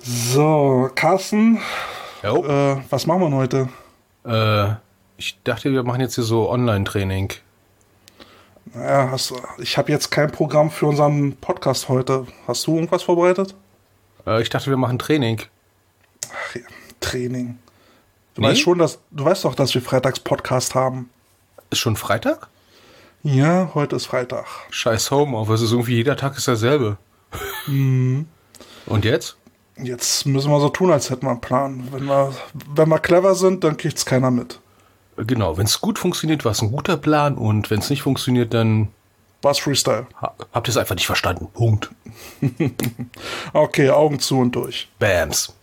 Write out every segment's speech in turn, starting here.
So, Carsten, Jo. was machen wir denn heute? Ich dachte, wir machen jetzt hier so Online-Training. Naja, ich habe jetzt kein Programm für unseren Podcast heute. Hast du irgendwas vorbereitet? Ich dachte, wir machen Training. Ach ja, Training. Du Nee? weißt doch, dass wir Freitags Podcast haben. Ist schon Freitag? Ja, heute ist Freitag. Scheiß Homeoffice, ist irgendwie jeder Tag ist derselbe. Und jetzt? Jetzt müssen wir so tun, als hätten wir einen Plan. Wenn wir clever sind, dann kriegt's keiner mit. Genau, wenn es gut funktioniert, war es ein guter Plan und wenn es nicht funktioniert, dann Was Freestyle. habt ihr es einfach nicht verstanden. Punkt. Okay, Augen zu und durch. Bams.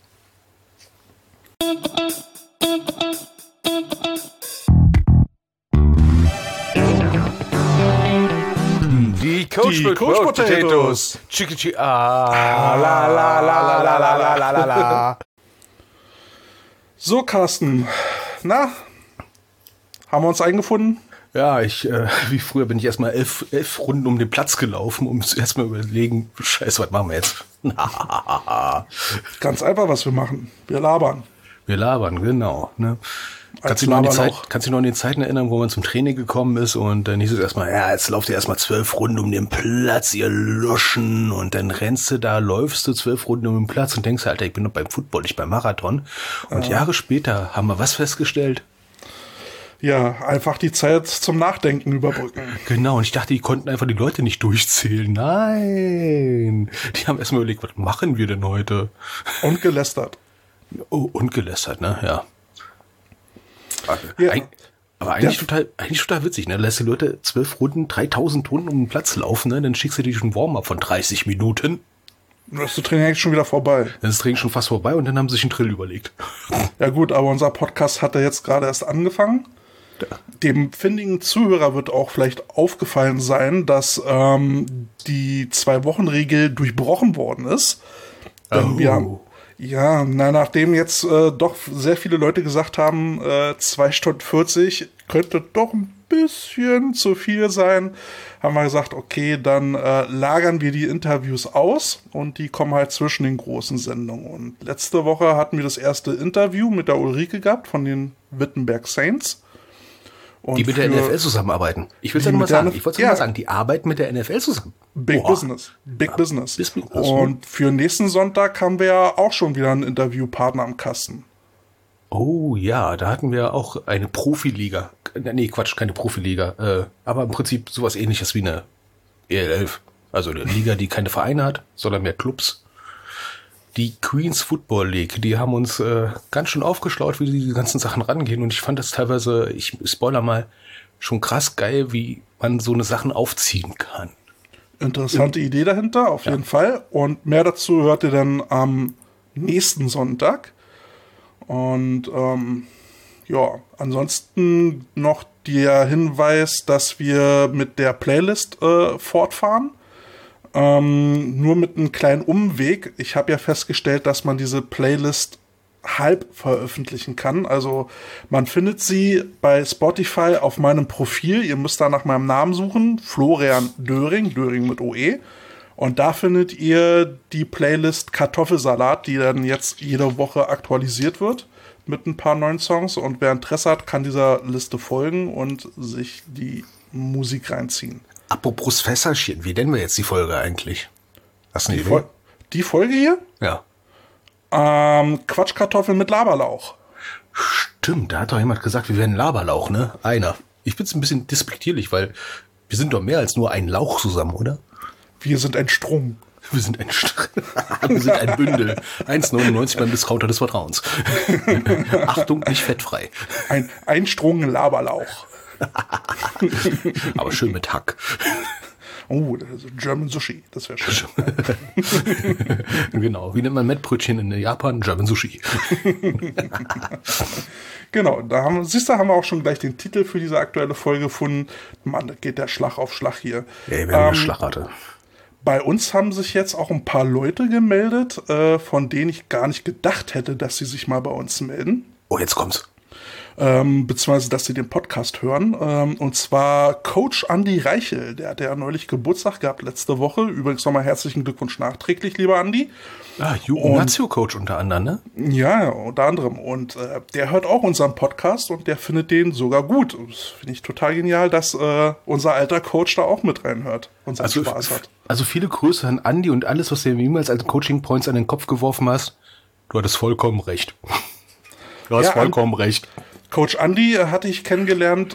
Die Coach Potatoes. Chicky la la la la la la la la la. So, Carsten. Na? Haben wir uns eingefunden? Ja, wie früher bin ich erstmal 11 Runden um den Platz gelaufen, um zuerst mal überlegen, Scheiße, was machen wir jetzt? Ganz einfach, was wir machen. Wir labern. Wir labern, genau. Ne? Kannst Als du dich Laberlauch. noch an die Zeiten erinnern, wo man zum Training gekommen ist und dann hieß es erstmal, ja, jetzt lauft ihr erstmal 12 Runden um den Platz, ihr Luschen, und dann rennst du da, läufst du 12 Runden um den Platz und denkst, Alter, ich bin doch beim Football, nicht beim Marathon. Und Jahre später haben wir was festgestellt? Ja, einfach die Zeit zum Nachdenken überbrücken. Genau, und ich dachte, die konnten einfach die Leute nicht durchzählen. Nein, die haben erstmal überlegt, was machen wir denn heute? Und gelästert. Oh, und gelästert, ne? Ja. Ja. Aber eigentlich total witzig, ne? Lässt die Leute 12 Runden, 3000 Runden um den Platz laufen, ne? Dann schickst du die schon Warm-up von 30 Minuten. Dann ist das Training eigentlich schon wieder vorbei. Dann ist das Training schon fast vorbei und dann haben sie sich einen Drill überlegt. Ja gut, aber unser Podcast hat ja jetzt gerade erst angefangen. Dem findigen Zuhörer wird auch vielleicht aufgefallen sein, dass die 2-Wochen-Regel durchbrochen worden ist. Denn wir haben, nachdem jetzt doch sehr viele Leute gesagt haben, 2 Stunden 40 könnte doch ein bisschen zu viel sein, haben wir gesagt, okay, dann lagern wir die Interviews aus und die kommen halt zwischen den großen Sendungen. Und letzte Woche hatten wir das erste Interview mit der Ulrike gehabt von den Wittenberg Saints. Und Die mit der NFL zusammenarbeiten. Ich will es ja nur mal sagen. Ich wollte es nur mal sagen, die arbeiten mit der NFL zusammen. Big Boah. Business. Big Business. Business. Und für nächsten Sonntag haben wir ja auch schon wieder einen Interviewpartner am Kasten. Oh ja, da hatten wir auch eine Profiliga. Nee, Quatsch, keine Profiliga. Aber im Prinzip sowas ähnliches wie eine EL11. Also eine Liga, die keine Vereine hat, sondern mehr Clubs. Die Queens Football League, die haben uns ganz schön aufgeschlaut, wie die ganzen Sachen rangehen. Und ich fand das teilweise, ich spoiler mal, schon krass geil, wie man so eine Sachen aufziehen kann. Interessante Idee dahinter, auf jeden Fall. Und mehr dazu hört ihr dann am nächsten Sonntag. Und ansonsten noch der Hinweis, dass wir mit der Playlist fortfahren. Nur mit einem kleinen Umweg. Ich habe ja festgestellt, dass man diese Playlist halb veröffentlichen kann. Also man findet sie bei Spotify auf meinem Profil. Ihr müsst da nach meinem Namen suchen. Florian Döring, Döring mit OE. Und da findet ihr die Playlist Kartoffelsalat, die dann jetzt jede Woche aktualisiert wird mit ein paar neuen Songs. Und wer Interesse hat, kann dieser Liste folgen und sich die Musik reinziehen. Apropos Fässerchen, wie nennen wir jetzt die Folge eigentlich? Hast du eine Idee? Die Folge hier? Ja. Quatschkartoffeln mit Laberlauch. Stimmt, da hat doch jemand gesagt, wir wären Laberlauch, ne? Einer. Ich find's ein bisschen despektierlich, weil wir sind doch mehr als nur ein Lauch zusammen, oder? Wir sind ein Strung. Wir sind wir sind ein Bündel. 1,99 beim Discounter des Vertrauens. Achtung, nicht fettfrei. Ein Strung Laberlauch. Aber schön mit Hack. Oh, das ist German Sushi, das wäre schön. Genau, wie nennt man Mettbrötchen in Japan? German Sushi. Genau, haben wir auch schon gleich den Titel für diese aktuelle Folge gefunden. Mann, da geht der Schlag auf Schlag hier. Ey, wir haben eine Schlagrate. Bei uns haben sich jetzt auch ein paar Leute gemeldet, von denen ich gar nicht gedacht hätte, dass sie sich mal bei uns melden. Oh, jetzt kommt's. beziehungsweise dass sie den Podcast hören. Und zwar Coach Andi Reichel, der hat ja neulich Geburtstag gehabt letzte Woche. Übrigens nochmal herzlichen Glückwunsch nachträglich, lieber Andi. Jugendnazio-Coach unter anderem, ne? Ja, unter anderem. Und der hört auch unseren Podcast und der findet den sogar gut. Das finde ich total genial, dass unser alter Coach da auch mit reinhört und seinen Spaß hat. Also viele Grüße an Andi und alles, was du mir jemals als Coaching Points an den Kopf geworfen hast. Du hattest vollkommen recht. Du hast vollkommen recht. Coach Andi hatte ich kennengelernt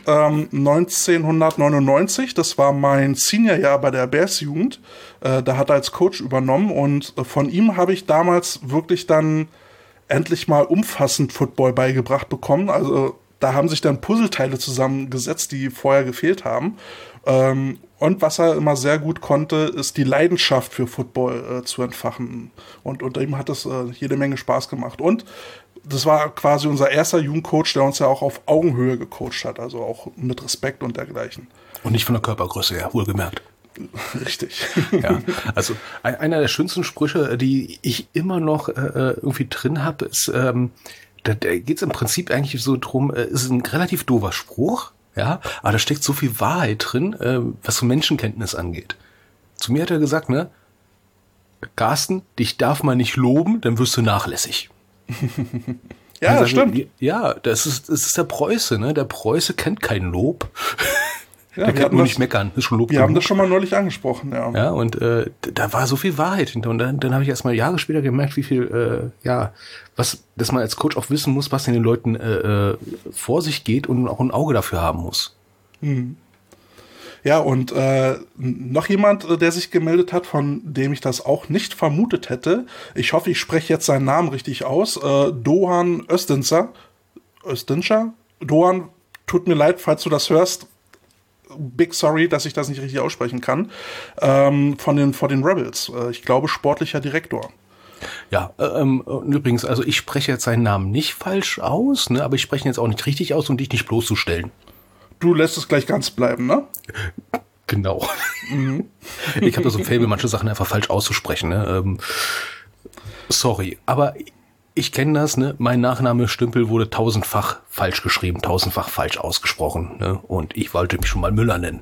1999. Das war mein Seniorjahr bei der Bears-Jugend. Da hat er als Coach übernommen und von ihm habe ich damals wirklich dann endlich mal umfassend Football beigebracht bekommen. Also da haben sich dann Puzzleteile zusammengesetzt, die vorher gefehlt haben. Und was er immer sehr gut konnte, ist die Leidenschaft für Football zu entfachen. Und unter ihm hat es jede Menge Spaß gemacht. Und das war quasi unser erster Jugendcoach, der uns ja auch auf Augenhöhe gecoacht hat, also auch mit Respekt und dergleichen. Und nicht von der Körpergröße her, wohlgemerkt. Richtig. Ja, also einer der schönsten Sprüche, die ich immer noch irgendwie drin habe, ist, da geht es im Prinzip eigentlich so drum, ist ein relativ doofer Spruch, ja, aber da steckt so viel Wahrheit drin, was so Menschenkenntnis angeht. Zu mir hat er gesagt, ne, Carsten, dich darf man nicht loben, dann wirst du nachlässig. Ja, das stimmt. Ja, das ist der Preuße, ne? Der Preuße kennt kein Lob. Ja, der kann nur nicht meckern. Ist schon Lob. Wir haben das schon mal neulich angesprochen, ja. Ja, und da war so viel Wahrheit hinter. Und dann habe ich erst mal Jahre später gemerkt, wie viel, dass man als Coach auch wissen muss, was in den Leuten vor sich geht und auch ein Auge dafür haben muss. Mhm. Ja, und noch jemand, der sich gemeldet hat, von dem ich das auch nicht vermutet hätte. Ich hoffe, ich spreche jetzt seinen Namen richtig aus. Dohan Özdincer. Dohan, tut mir leid, falls du das hörst. Big sorry, dass ich das nicht richtig aussprechen kann. Von den Rebels. Ich glaube, sportlicher Direktor. Ja, übrigens, also ich spreche jetzt seinen Namen nicht falsch aus, ne, aber ich spreche ihn jetzt auch nicht richtig aus, um dich nicht bloßzustellen. Du lässt es gleich ganz bleiben, ne? Genau. Mhm. Ich habe da so ein Faible, manche Sachen einfach falsch auszusprechen. Ne? Sorry, aber ich kenne das. Ne? Mein Nachname Stümpel wurde 1000-fach falsch geschrieben, 1000-fach falsch ausgesprochen. Ne? Und ich wollte mich schon mal Müller nennen.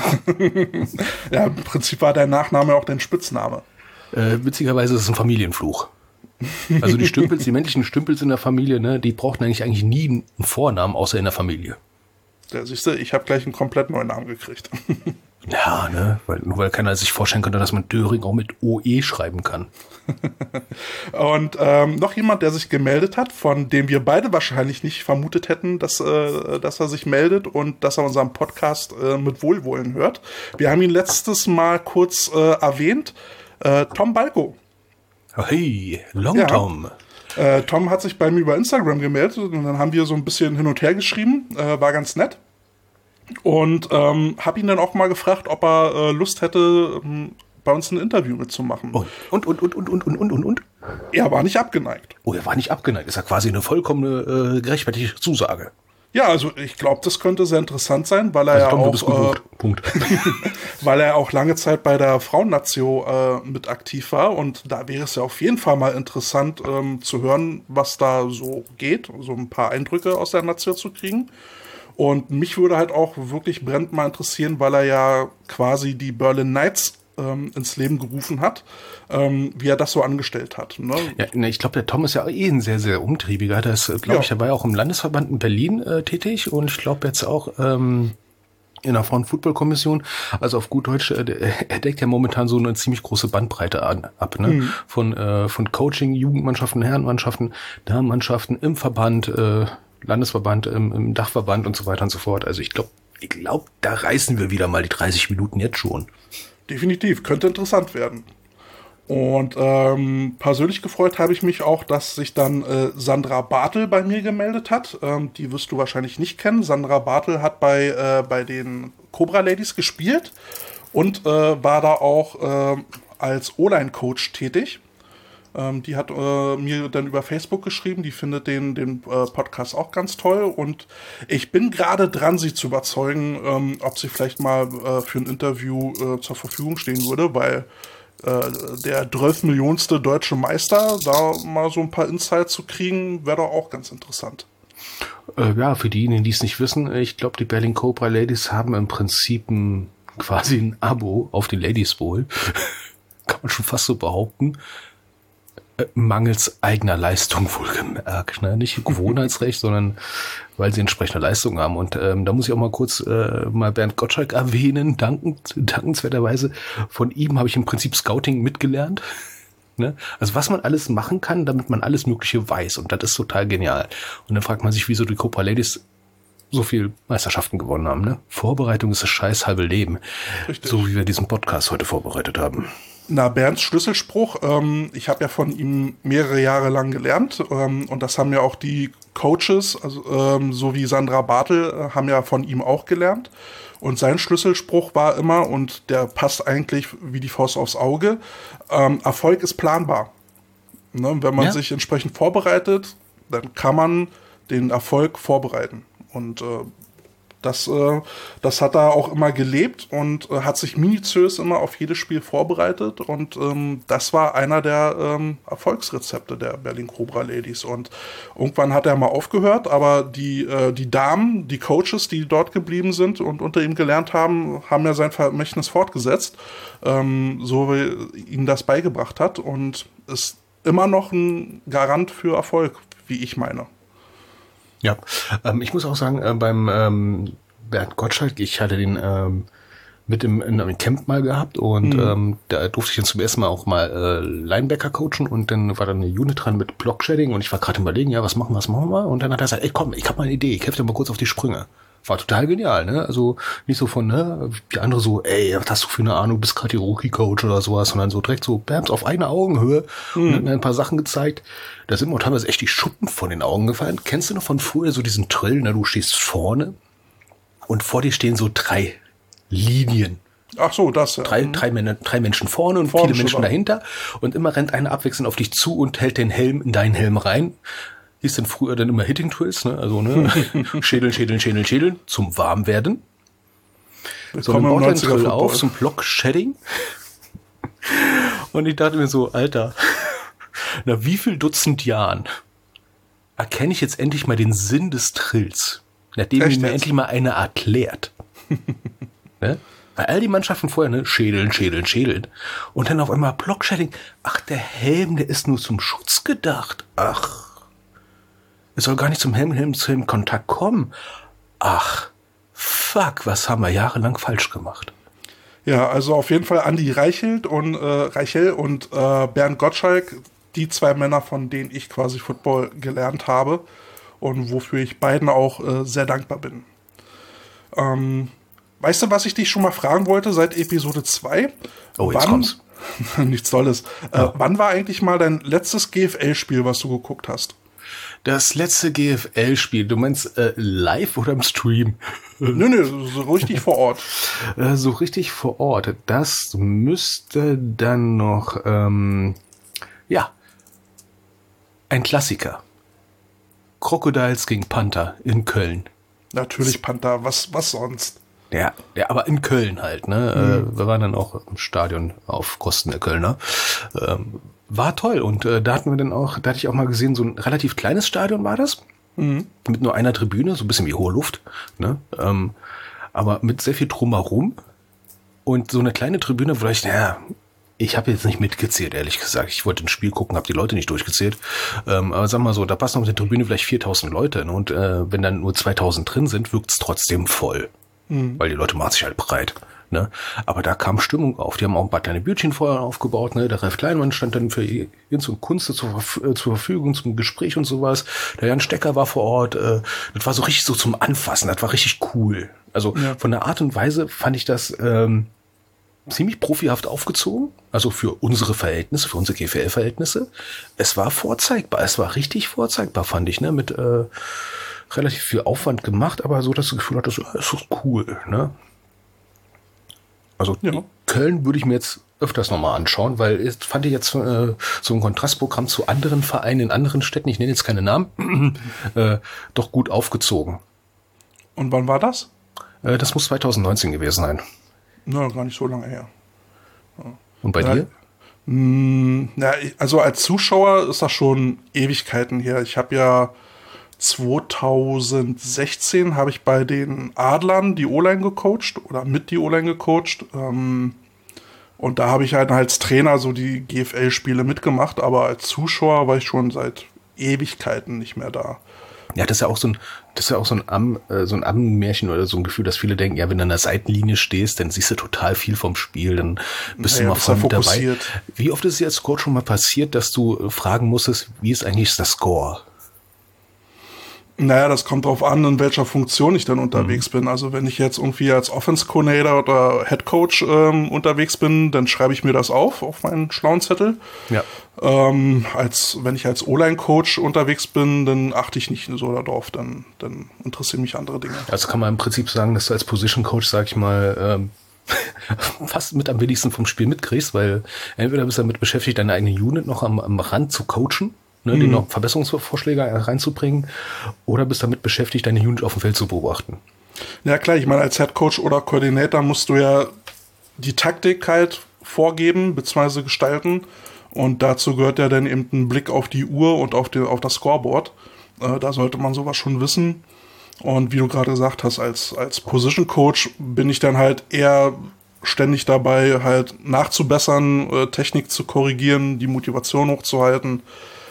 Ja, im Prinzip war dein Nachname auch dein Spitzname. Witzigerweise ist es ein Familienfluch. Also die Stümpels, die männlichen Stümpels in der Familie, ne, die brauchten eigentlich nie einen Vornamen, außer in der Familie. Ja, siehst du, ich habe gleich einen komplett neuen Namen gekriegt. Ja, ne, weil keiner sich vorstellen könnte, dass man Döring auch mit OE schreiben kann. Und noch jemand, der sich gemeldet hat, von dem wir beide wahrscheinlich nicht vermutet hätten, dass er sich meldet und dass er unseren Podcast mit Wohlwollen hört. Wir haben ihn letztes Mal kurz erwähnt. Tom Balko. Hey, Long Tom. Tom hat sich bei mir über Instagram gemeldet und dann haben wir so ein bisschen hin und her geschrieben. War ganz nett. Und habe ihn dann auch mal gefragt, ob er Lust hätte, bei uns ein Interview mitzumachen. Und? Er war nicht abgeneigt. Oh, er war nicht abgeneigt. Ist ja quasi eine vollkommene gerechtfertigte Zusage. Ja, also ich glaube, das könnte sehr interessant sein, weil er Tom, ja du bist gebucht. Punkt. Weil er auch lange Zeit bei der Frauennatio mit aktiv war und da wäre es ja auf jeden Fall mal interessant zu hören, was da so geht, so ein paar Eindrücke aus der Nation zu kriegen. Und mich würde halt auch wirklich brennend mal interessieren, weil er ja quasi die Berlin Knights ins Leben gerufen hat, wie er das so angestellt hat. Ne? Ja, ne, ich glaube, der Tom ist ja ein sehr, sehr umtriebiger. Der ist, glaube ich, er war ja auch im Landesverband in Berlin tätig und ich glaube jetzt auch in der Frauen-Football-Kommission. Also auf gut Deutsch, er deckt ja momentan so eine ziemlich große Bandbreite ab. Ne? Mhm. Von Coaching, Jugendmannschaften, Herrenmannschaften, Damenmannschaften im Verband, Landesverband, im Dachverband und so weiter und so fort. Also ich glaube, da reißen wir wieder mal die 30 Minuten jetzt schon. Definitiv, könnte interessant werden. Und persönlich gefreut habe ich mich auch, dass sich dann Sandra Bartel bei mir gemeldet hat. Die wirst du wahrscheinlich nicht kennen. Sandra Bartel hat bei den Cobra Ladies gespielt und war da auch als O-Line-Coach tätig. Die hat mir dann über Facebook geschrieben, die findet den Podcast auch ganz toll und ich bin gerade dran, sie zu überzeugen, ob sie vielleicht mal für ein Interview zur Verfügung stehen würde, weil der 12-millionste deutsche Meister, da mal so ein paar Insights zu kriegen, wäre doch auch ganz interessant. Ja, für diejenigen, die es nicht wissen, ich glaube, die Berlin Cobra Ladies haben im Prinzip quasi ein Abo auf den Ladies wohl. Kann man schon fast so behaupten. Mangels eigener Leistung wohlgemerkt. Ne? Nicht Gewohnheitsrecht, sondern weil sie entsprechende Leistung haben. Und da muss ich auch mal kurz mal Bernd Gottschalk erwähnen. Dankenswerterweise von ihm habe ich im Prinzip Scouting mitgelernt. Ne? Also was man alles machen kann, damit man alles Mögliche weiß. Und das ist total genial. Und dann fragt man sich, wieso die Cobra Ladies so viel Meisterschaften gewonnen haben. Ne? Vorbereitung ist das scheiß halbe Leben. Richtig. So wie wir diesen Podcast heute vorbereitet haben. Na, Bernds Schlüsselspruch, ich habe ja von ihm mehrere Jahre lang gelernt und das haben ja auch die Coaches, also, so wie Sandra Bartel, haben ja von ihm auch gelernt. Und sein Schlüsselspruch war immer, und der passt eigentlich wie die Faust aufs Auge, Erfolg ist planbar. Ne? Wenn man sich entsprechend vorbereitet, dann kann man den Erfolg vorbereiten. Und das hat er auch immer gelebt und hat sich minutiös immer auf jedes Spiel vorbereitet. Und das war einer der Erfolgsrezepte der Berlin Cobra Ladies. Und irgendwann hat er mal aufgehört, aber die Damen, die Coaches, die dort geblieben sind und unter ihm gelernt haben, haben ja sein Vermächtnis fortgesetzt, so wie ihm das beigebracht hat. Und ist immer noch ein Garant für Erfolg, wie ich meine. Ja, ich muss auch sagen, beim Bernd Gottschalk, ich hatte den mit in einem Camp mal gehabt und da durfte ich dann zum ersten Mal auch mal Linebacker coachen und dann war da eine Unit dran mit Block-Shedding und ich war gerade überlegen, ja, was machen wir? Und dann hat er gesagt, ey komm, ich habe mal eine Idee, ich helfe dir mal kurz auf die Sprünge. War total genial, ne? Also nicht so von, ne, die andere so, ey, was hast du für eine Ahnung, bist gerade die Rookie-Coach oder sowas, sondern so direkt so, Bams auf einer Augenhöhe und hat mir ein paar Sachen gezeigt. Da sind mir teilweise echt die Schuppen von den Augen gefallen. Kennst du noch von früher so diesen Drill, ne? Du stehst vorne und vor dir stehen so 3 Linien. Ach so, das ja. Drei Menschen vorne und viele Menschen dahinter und immer rennt einer abwechselnd auf dich zu und hält den Helm in deinen Helm rein. Hieß denn früher dann immer Hitting Drills, ne? Also, ne? Schädeln, zum Warmwerden. So, dann baut ein Drill auf, zum Block-Shedding. Und ich dachte mir so, Alter, nach wie viel Dutzend Jahren erkenne ich jetzt endlich mal den Sinn des Drills, nachdem mir endlich mal einer erklärt. Ne? Weil all die Mannschaften vorher, ne, schädeln. Und dann auf einmal Block-Shedding. Ach, der Helm, der ist nur zum Schutz gedacht. Ach. Es soll gar nicht zum Helm-Kontakt kommen. Ach, fuck, was haben wir jahrelang falsch gemacht? Ja, also auf jeden Fall Andi Reichel und Bernd Gottschalk, die 2 Männer, von denen ich quasi Football gelernt habe und wofür ich beiden auch sehr dankbar bin. Weißt du, was ich dich schon mal fragen wollte seit Episode 2? Oh, jetzt kommt's. Nichts Tolles. Wann war eigentlich mal dein letztes GFL-Spiel, was du geguckt hast? Das letzte GFL-Spiel, du meinst live oder im Stream? Nö, so richtig vor Ort. So richtig vor Ort. Das müsste dann noch, ein Klassiker. Crocodiles gegen Panther in Köln. Natürlich Panther, was sonst? Ja, aber in Köln halt, ne? Wir waren dann auch im Stadion auf Kosten der Kölner. War toll und da hatte ich auch mal gesehen, so ein relativ kleines Stadion war das, mit nur einer Tribüne, so ein bisschen wie hohe Luft, ne? Aber mit sehr viel drumherum und so eine kleine Tribüne, wo ich habe jetzt nicht mitgezählt, ehrlich gesagt. Ich wollte ein Spiel gucken, habe die Leute nicht durchgezählt. Aber sag mal so, da passen auf der Tribüne vielleicht 4.000 Leute, ne? Und wenn dann nur 2.000 drin sind, wirkt's trotzdem voll, weil die Leute machen sich halt breit. Ne? Aber da kam Stimmung auf. Die haben auch ein paar kleine Bildchen vorher aufgebaut. Ne? Der Ralf Kleinmann stand dann für Jens und Kunst zur Verfügung zum Gespräch und sowas. Der Jan Stecker war vor Ort. Das war so richtig so zum Anfassen. Das war richtig cool. Also von der Art und Weise fand ich das ziemlich profihaft aufgezogen. Also für unsere Verhältnisse, für unsere GFL-Verhältnisse. Es war vorzeigbar. Es war richtig vorzeigbar, fand ich. Ne? Mit relativ viel Aufwand gemacht, aber so, dass du das Gefühl hattest, es ist cool. Ne? Also Köln würde ich mir jetzt öfters nochmal anschauen, weil ich fand ich jetzt so ein Kontrastprogramm zu anderen Vereinen in anderen Städten, ich nenne jetzt keine Namen, doch gut aufgezogen. Und wann war das? Das muss 2019 gewesen sein. Na, gar nicht so lange her. Ja. Und bei dir? Also als Zuschauer ist das schon Ewigkeiten her. Ich habe ja 2016 habe ich bei den Adlern die O-Line gecoacht oder mit die O-Line gecoacht. Und da habe ich halt als Trainer so die GFL-Spiele mitgemacht, aber als Zuschauer war ich schon seit Ewigkeiten nicht mehr da. Ja, das ist ja auch so ein Ammenmärchen oder so ein Gefühl, dass viele denken, ja, wenn du an der Seitenlinie stehst, dann siehst du total viel vom Spiel, dann bist du mal voll mit dabei. Wie oft ist es als Coach schon mal passiert, dass du fragen musstest, wie ist eigentlich der Score? Naja, das kommt drauf an, in welcher Funktion ich dann unterwegs bin. Also wenn ich jetzt irgendwie als Offense-Coordinator oder Head Coach unterwegs bin, dann schreibe ich mir das auf meinen schlauen Zettel. Ja. Wenn ich als O-Line-Coach unterwegs bin, dann achte ich nicht so darauf, dann interessieren mich andere Dinge. Also kann man im Prinzip sagen, dass du als Position-Coach, sag ich mal, fast mit am wenigsten vom Spiel mitkriegst, weil entweder bist du damit beschäftigt, deine eigene Unit noch am Rand zu coachen, denen noch Verbesserungsvorschläge reinzubringen, oder bist damit beschäftigt, deine Unit auf dem Feld zu beobachten. Ja klar, ich meine, als Head Coach oder Coordinator musst du ja die Taktik halt vorgeben bzw. gestalten, und dazu gehört ja dann eben ein Blick auf die Uhr und auf das Scoreboard. Da sollte man sowas schon wissen. Und wie du gerade gesagt hast, als Position Coach bin ich dann halt eher ständig dabei, halt nachzubessern, Technik zu korrigieren, die Motivation hochzuhalten.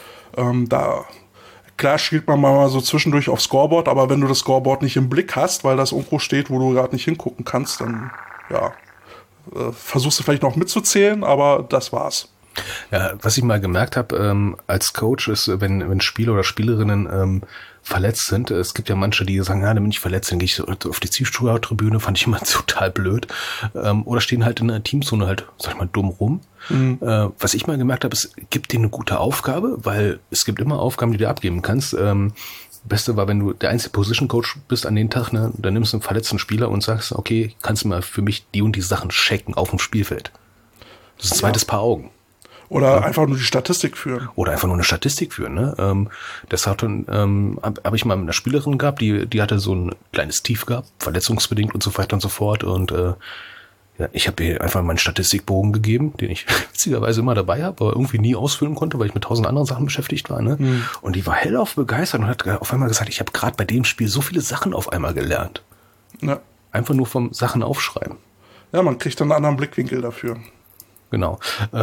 Klar schielt man mal so zwischendurch aufs Scoreboard, aber wenn du das Scoreboard nicht im Blick hast, weil das irgendwo steht, wo du gerade nicht hingucken kannst, dann versuchst du vielleicht noch mitzuzählen, aber das war's. Ja, was ich mal gemerkt habe als Coach ist, wenn Spieler oder Spielerinnen verletzt sind, es gibt ja manche, die sagen, ja, dann bin ich verletzt, dann gehe ich so auf die Zuschauertribüne, fand ich immer total blöd. Oder stehen halt in der Teamzone halt, sag ich mal, dumm rum. Was ich mal gemerkt habe, es gibt dir eine gute Aufgabe, weil es gibt immer Aufgaben, die du abgeben kannst. Beste war, wenn du der einzige Position Coach bist an den Tag, ne, dann nimmst du einen verletzten Spieler und sagst, okay, kannst du mal für mich die und die Sachen checken auf dem Spielfeld. Das ist ein zweites Paar Augen. Oder einfach nur die Statistik führen. Oder einfach nur eine Statistik führen, ne? Das hab ich mal mit einer Spielerin gehabt, die hatte so ein kleines Tief gehabt, verletzungsbedingt und so weiter und so fort. Und ich habe ihr einfach meinen Statistikbogen gegeben, den ich witzigerweise immer dabei habe, aber irgendwie nie ausfüllen konnte, weil ich mit 1000 anderen Sachen beschäftigt war, ne? Und die war hellauf begeistert und hat auf einmal gesagt, ich habe gerade bei dem Spiel so viele Sachen auf einmal gelernt. Ja. Einfach nur vom Sachen aufschreiben. Ja, man kriegt dann einen anderen Blickwinkel dafür. Genau.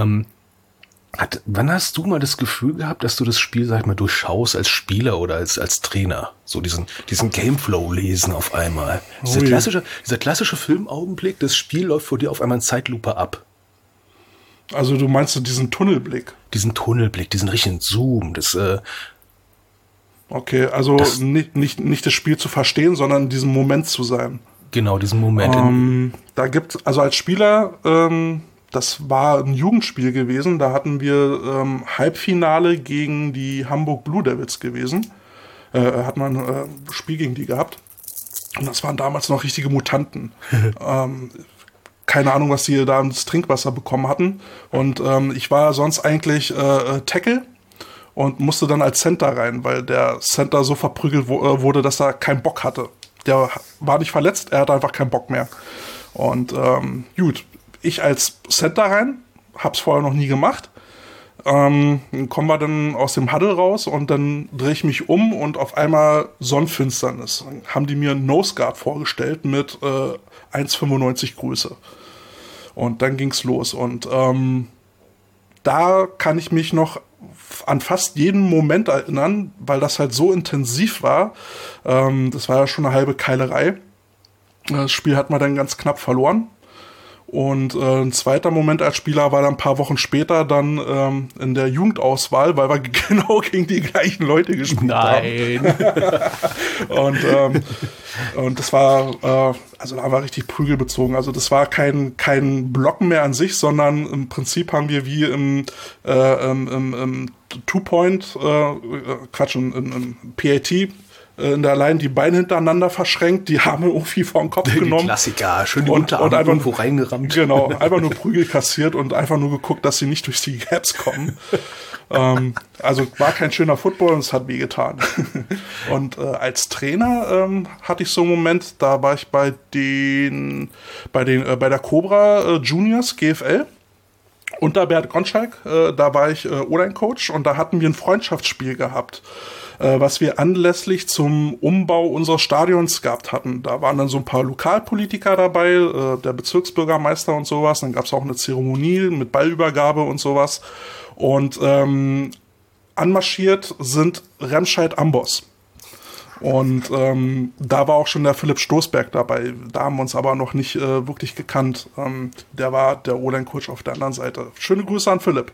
Wann hast du mal das Gefühl gehabt, dass du das Spiel, sag ich mal, durchschaust als Spieler oder als Trainer? So diesen Gameflow lesen auf einmal. Dieser klassische Filmaugenblick, das Spiel läuft vor dir auf einmal in Zeitlupe ab. Also du meinst diesen Tunnelblick? Diesen Tunnelblick, diesen richtigen Zoom. Okay, also nicht das Spiel zu verstehen, sondern in diesem Moment zu sein. Genau, diesen Moment. Also als Spieler, das war ein Jugendspiel gewesen, da hatten wir Halbfinale gegen die Hamburg Blue Devils gewesen. Hat man ein Spiel gegen die gehabt. Und das waren damals noch richtige Mutanten. Keine Ahnung, was die da ins Trinkwasser bekommen hatten. Und ich war sonst eigentlich Tackle und musste dann als Center rein, weil der Center so verprügelt wurde, dass er keinen Bock hatte. Der war nicht verletzt, er hatte einfach keinen Bock mehr. Und gut, ich als Center rein, hab's vorher noch nie gemacht. Dann kommen wir dann aus dem Huddle raus und dann drehe ich mich um und auf einmal Sonnenfinsternis. Dann haben die mir einen Nose Guard vorgestellt mit 1,95 Größe. Und dann ging's los. Und da kann ich mich noch an fast jeden Moment erinnern, weil das halt so intensiv war. Das war ja schon eine halbe Keilerei. Das Spiel hat man dann ganz knapp verloren. Und ein zweiter Moment als Spieler war dann ein paar Wochen später dann in der Jugendauswahl, weil wir genau gegen die gleichen Leute gespielt haben. Und das war, also da war richtig prügelbezogen. Also das war kein Blocken mehr an sich, sondern im Prinzip haben wir wie im Two-Point, im PAT, in der Line die Beine hintereinander verschränkt, die Arme irgendwie vor den Kopf genommen. Die Klassiker, schön die Unterarme irgendwo reingerammt. Genau, einfach nur Prügel kassiert und einfach nur geguckt, dass sie nicht durch die Gaps kommen. Also war kein schöner Football und es hat wehgetan. Und als Trainer hatte ich so einen Moment, da war ich bei der Cobra Juniors GFL. unter Bert Gottschalk, da war ich O-Line-Coach und da hatten wir ein Freundschaftsspiel gehabt, was wir anlässlich zum Umbau unseres Stadions gehabt hatten. Da waren dann so ein paar Lokalpolitiker dabei, der Bezirksbürgermeister und sowas. Dann gab es auch eine Zeremonie mit Ballübergabe und sowas. Und anmarschiert sind Remscheid-Amboss. Und da war auch schon der Philipp Stoßberg dabei. Da haben wir uns aber noch nicht wirklich gekannt. Der war der O-Line-Coach auf der anderen Seite. Schöne Grüße an Philipp.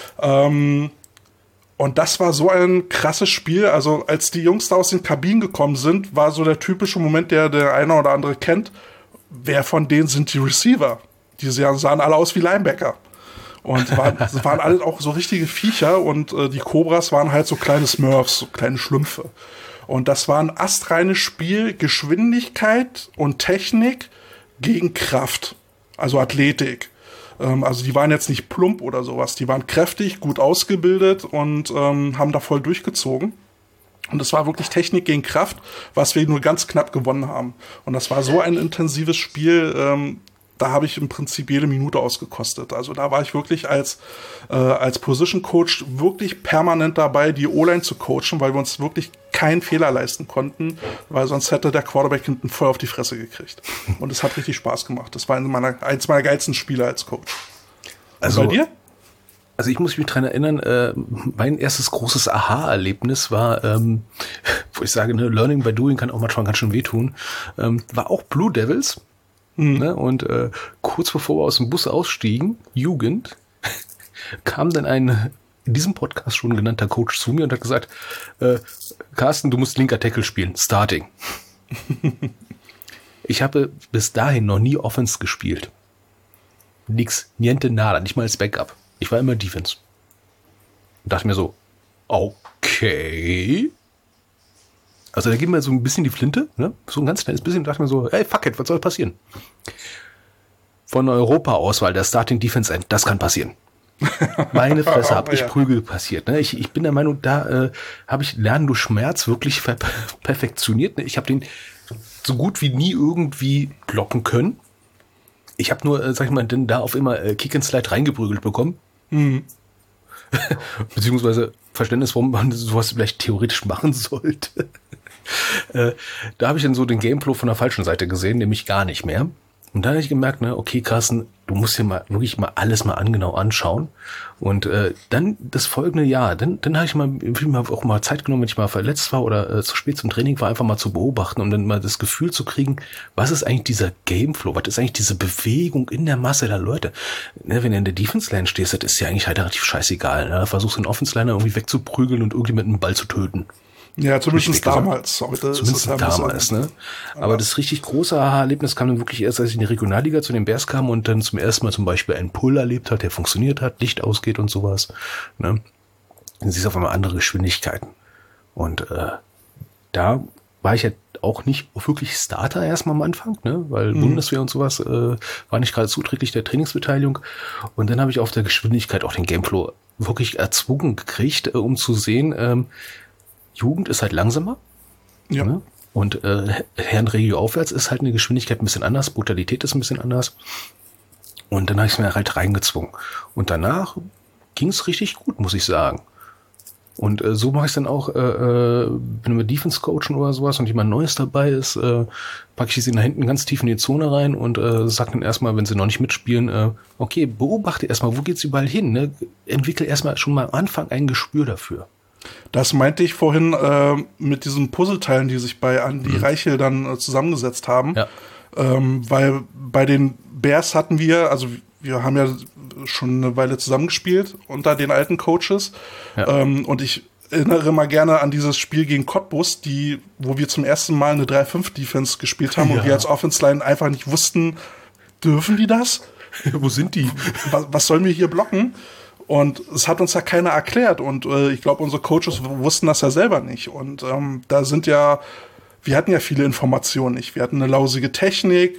Und das war so ein krasses Spiel. Also als die Jungs da aus den Kabinen gekommen sind, war so der typische Moment, der eine oder andere kennt. Wer von denen sind die Receiver? Die sahen alle aus wie Linebacker. Und waren alle auch so richtige Viecher. Und die Cobras waren halt so kleine Smurfs, so kleine Schlümpfe. Und das war ein astreines Spiel, Geschwindigkeit und Technik gegen Kraft, also Athletik. Also die waren jetzt nicht plump oder sowas, die waren kräftig, gut ausgebildet und haben da voll durchgezogen. Und es war wirklich Technik gegen Kraft, was wir nur ganz knapp gewonnen haben. Und das war so ein intensives Spiel, da habe ich im Prinzip jede Minute ausgekostet. Also da war ich wirklich als Position Coach wirklich permanent dabei, die O-Line zu coachen, weil wir uns wirklich keinen Fehler leisten konnten, weil sonst hätte der Quarterback hinten voll auf die Fresse gekriegt. Und es hat richtig Spaß gemacht. Das war eins meiner geilsten Spiele als Coach. Also bei dir? Also ich muss mich dran erinnern, mein erstes großes Aha-Erlebnis war, wo ich sage, ne, Learning by Doing kann auch manchmal ganz schön wehtun, war auch Blue Devils. Ne? Und kurz bevor wir aus dem Bus ausstiegen, Jugend, kam dann ein in diesem Podcast schon genannter Coach zu mir und hat gesagt, Carsten, du musst linker Tackle spielen, Starting. Ich habe bis dahin noch nie Offense gespielt. Nix, niente nada, nicht mal als Backup. Ich war immer Defense. Und dachte mir so, okay. Also da geht mir so ein bisschen die Flinte, ne? So ein ganz kleines bisschen. Und dachte mir so, ey, fuck it, was soll passieren? Von Europa-Auswahl der Starting Defense End, das kann passieren. Meine Fresse, hab ich Prügel passiert. Ne? Ich bin der Meinung, da habe ich Lernen durch Schmerz wirklich perfektioniert. Ne? Ich habe den so gut wie nie irgendwie blocken können. Ich habe nur, sag ich mal, denn da auf immer Kick and Slide reingeprügelt bekommen. Mhm. Beziehungsweise Verständnis, warum man sowas vielleicht theoretisch machen sollte. Da habe ich dann so den Gameflow von der falschen Seite gesehen, nämlich gar nicht mehr. Und dann habe ich gemerkt, ne, okay, Carsten, du musst dir mal wirklich mal alles mal genau anschauen. Und dann das folgende Jahr, dann habe ich mir auch mal Zeit genommen, wenn ich mal verletzt war oder zu spät zum Training war, einfach mal zu beobachten, um dann mal das Gefühl zu kriegen, was ist eigentlich dieser Gameflow, was ist eigentlich diese Bewegung in der Masse der Leute. Ne, wenn du in der Defense-Line stehst, das ist ja eigentlich halt relativ scheißegal. Ne? Da versuchst du den Offense-Liner irgendwie wegzuprügeln und irgendwie mit einem Ball zu töten. Ja, zumindest damals. Zumindest damals, ne? Aber das richtig große Aha-Erlebnis kam dann wirklich erst, als ich in die Regionalliga zu den Bears kam und dann zum ersten Mal zum Beispiel einen Pull erlebt hat, der funktioniert hat, Licht ausgeht und sowas, ne? Dann siehst du auf einmal andere Geschwindigkeiten. Und da war ich ja auch nicht wirklich Starter erstmal am Anfang, ne? Weil Bundeswehr und sowas war nicht gerade zuträglich der Trainingsbeteiligung. Und dann habe ich auf der Geschwindigkeit auch den Gameflow wirklich erzwungen gekriegt, um zu sehen, Jugend ist halt langsamer. Ja. Ne? Und Herrenregio aufwärts ist halt eine Geschwindigkeit ein bisschen anders, Brutalität ist ein bisschen anders. Und dann habe ich es mir halt reingezwungen. Und danach ging es richtig gut, muss ich sagen. Und so mache ich es dann auch, wenn wir Defense coachen oder sowas und jemand Neues dabei ist, packe ich sie nach hinten ganz tief in die Zone rein und sage dann erstmal, wenn sie noch nicht mitspielen, okay, beobachte erstmal, wo geht's überall hin? Ne? Entwickel erstmal schon mal am Anfang ein Gespür dafür. Das meinte ich vorhin mit diesen Puzzleteilen, die sich bei Andi Reichel dann zusammengesetzt haben. Ja. Weil bei den Bears hatten wir, also wir haben ja schon eine Weile zusammengespielt unter den alten Coaches. Ja. Und ich erinnere mal gerne an dieses Spiel gegen Cottbus, wo wir zum ersten Mal eine 3-5-Defense gespielt haben und wir als Offense-Line einfach nicht wussten, dürfen die das? Wo sind die? Was sollen wir hier blocken? Und es hat uns ja keiner erklärt. Und ich glaube, unsere Coaches wussten das ja selber nicht. Und wir hatten ja viele Informationen nicht. Wir hatten eine lausige Technik,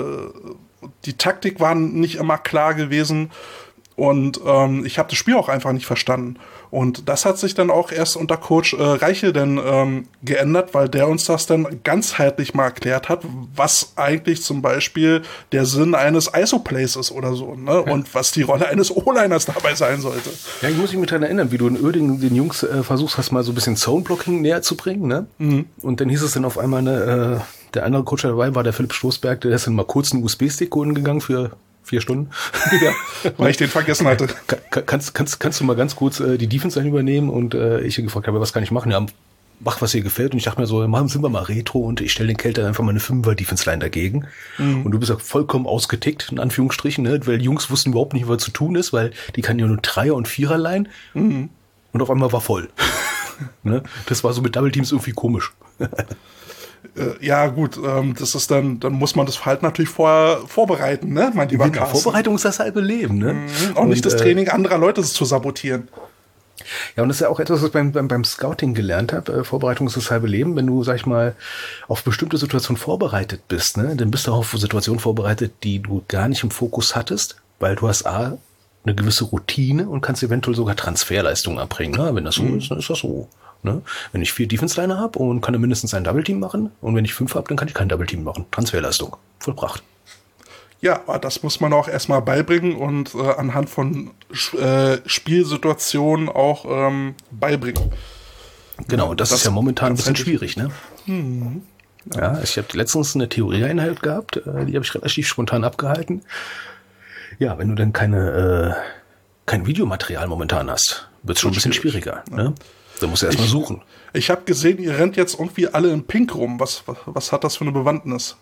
die Taktik war nicht immer klar gewesen. Und ich habe das Spiel auch einfach nicht verstanden. Und das hat sich dann auch erst unter Coach Reichel dann geändert, weil der uns das dann ganzheitlich mal erklärt hat, was eigentlich zum Beispiel der Sinn eines ISO-Plays ist oder so, ne? Ja. Und was die Rolle eines O-Liners dabei sein sollte. Ja, ich muss mich daran erinnern, wie du in Uerdingen den Jungs versuchst hast, mal so ein bisschen Zone-Blocking näher zu bringen, ne? Mhm. Und dann hieß es dann auf einmal, ne, der andere Coach, der dabei war, der Philipp Stoßberg, der ist dann mal kurz einen USB-Stick holen gegangen für 4 Stunden. Ja, weil ich den vergessen hatte. Kannst du mal ganz kurz die Defense dann übernehmen? Und ich gefragt habe, was kann ich machen? Ja, mach, was dir gefällt. Und ich dachte mir so, sind wir mal Retro und ich stelle den Kelter einfach mal eine 5er-Defense-Line dagegen. Mhm. Und du bist ja vollkommen ausgetickt, in Anführungsstrichen, ne? Weil die Jungs wussten überhaupt nicht, was zu tun ist, weil die kann ja nur 3er- und 4er-Line. Mhm. Und auf einmal war voll. Ne? Das war so mit Double Teams irgendwie komisch. Ja, gut, das ist dann muss man das Verhalten natürlich vorher vorbereiten, ne, mein lieber Carsten. Vorbereitung ist das halbe Leben, ne? Auch nicht das Training anderer Leute zu sabotieren. Ja, und das ist ja auch etwas, was ich beim Scouting gelernt habe. Vorbereitung ist das halbe Leben. Wenn du, sag ich mal, auf bestimmte Situationen vorbereitet bist, ne, dann bist du auch auf Situationen vorbereitet, die du gar nicht im Fokus hattest, weil du hast eine gewisse Routine und kannst eventuell sogar Transferleistungen erbringen. Ne? Wenn das so ist, dann ist das so. Ne? Wenn ich 4 Defense-Liner habe und kann dann mindestens ein Double-Team machen und wenn ich 5 habe, dann kann ich kein Double-Team machen. Transferleistung. Vollbracht. Ja, aber das muss man auch erstmal beibringen und anhand von Spielsituationen auch beibringen. Genau, das ist ja momentan ein bisschen schwierig, ne? Mhm. Ja, ich habe letztens eine Theorieeinheit gehabt, die habe ich relativ spontan abgehalten. Ja, wenn du dann kein Videomaterial momentan hast, wird es schon ein bisschen schwieriger, ne? Da musst du erstmal suchen. Ich habe gesehen, ihr rennt jetzt irgendwie alle in Pink rum. Was hat das für eine Bewandtnis?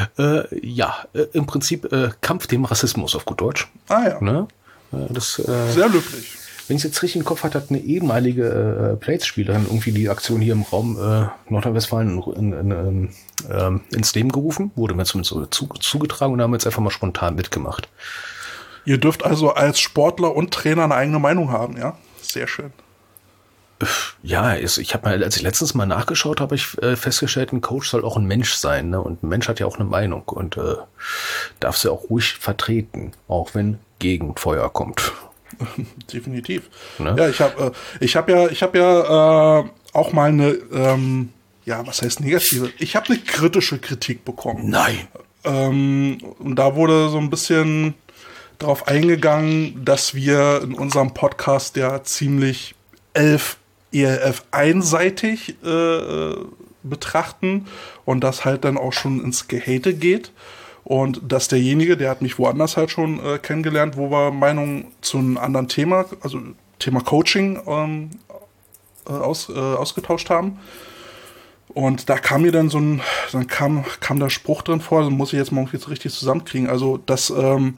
Im Prinzip Kampf dem Rassismus auf gut Deutsch. Ah ja. Ne? Sehr löblich. Wenn ich es jetzt richtig im Kopf hatte, hat eine ehemalige Plates-Spielerin irgendwie die Aktion hier im Raum Nordrhein-Westfalen ins Leben gerufen. Wurde mir zumindest so zugetragen und haben jetzt einfach mal spontan mitgemacht. Ihr dürft also als Sportler und Trainer eine eigene Meinung haben, ja? Sehr schön. Ja, ich habe mal, als ich letztens mal nachgeschaut, habe ich festgestellt, ein Coach soll auch ein Mensch sein, ne? Und ein Mensch hat ja auch eine Meinung und darf sie auch ruhig vertreten, auch wenn Gegenfeuer kommt. Definitiv. Ne? Ja, ich hab ja auch mal eine, was heißt negative? Ich habe eine kritische Kritik bekommen. Nein. Und da wurde so ein bisschen darauf eingegangen, dass wir in unserem Podcast ja ziemlich ELF einseitig betrachten und das halt dann auch schon ins Gehate geht und dass derjenige, der hat mich woanders halt schon kennengelernt, wo wir Meinungen zu einem anderen Thema, also Thema Coaching ausgetauscht haben und da kam mir dann kam der Spruch drin vor, also muss ich jetzt mal irgendwie richtig zusammenkriegen, also dass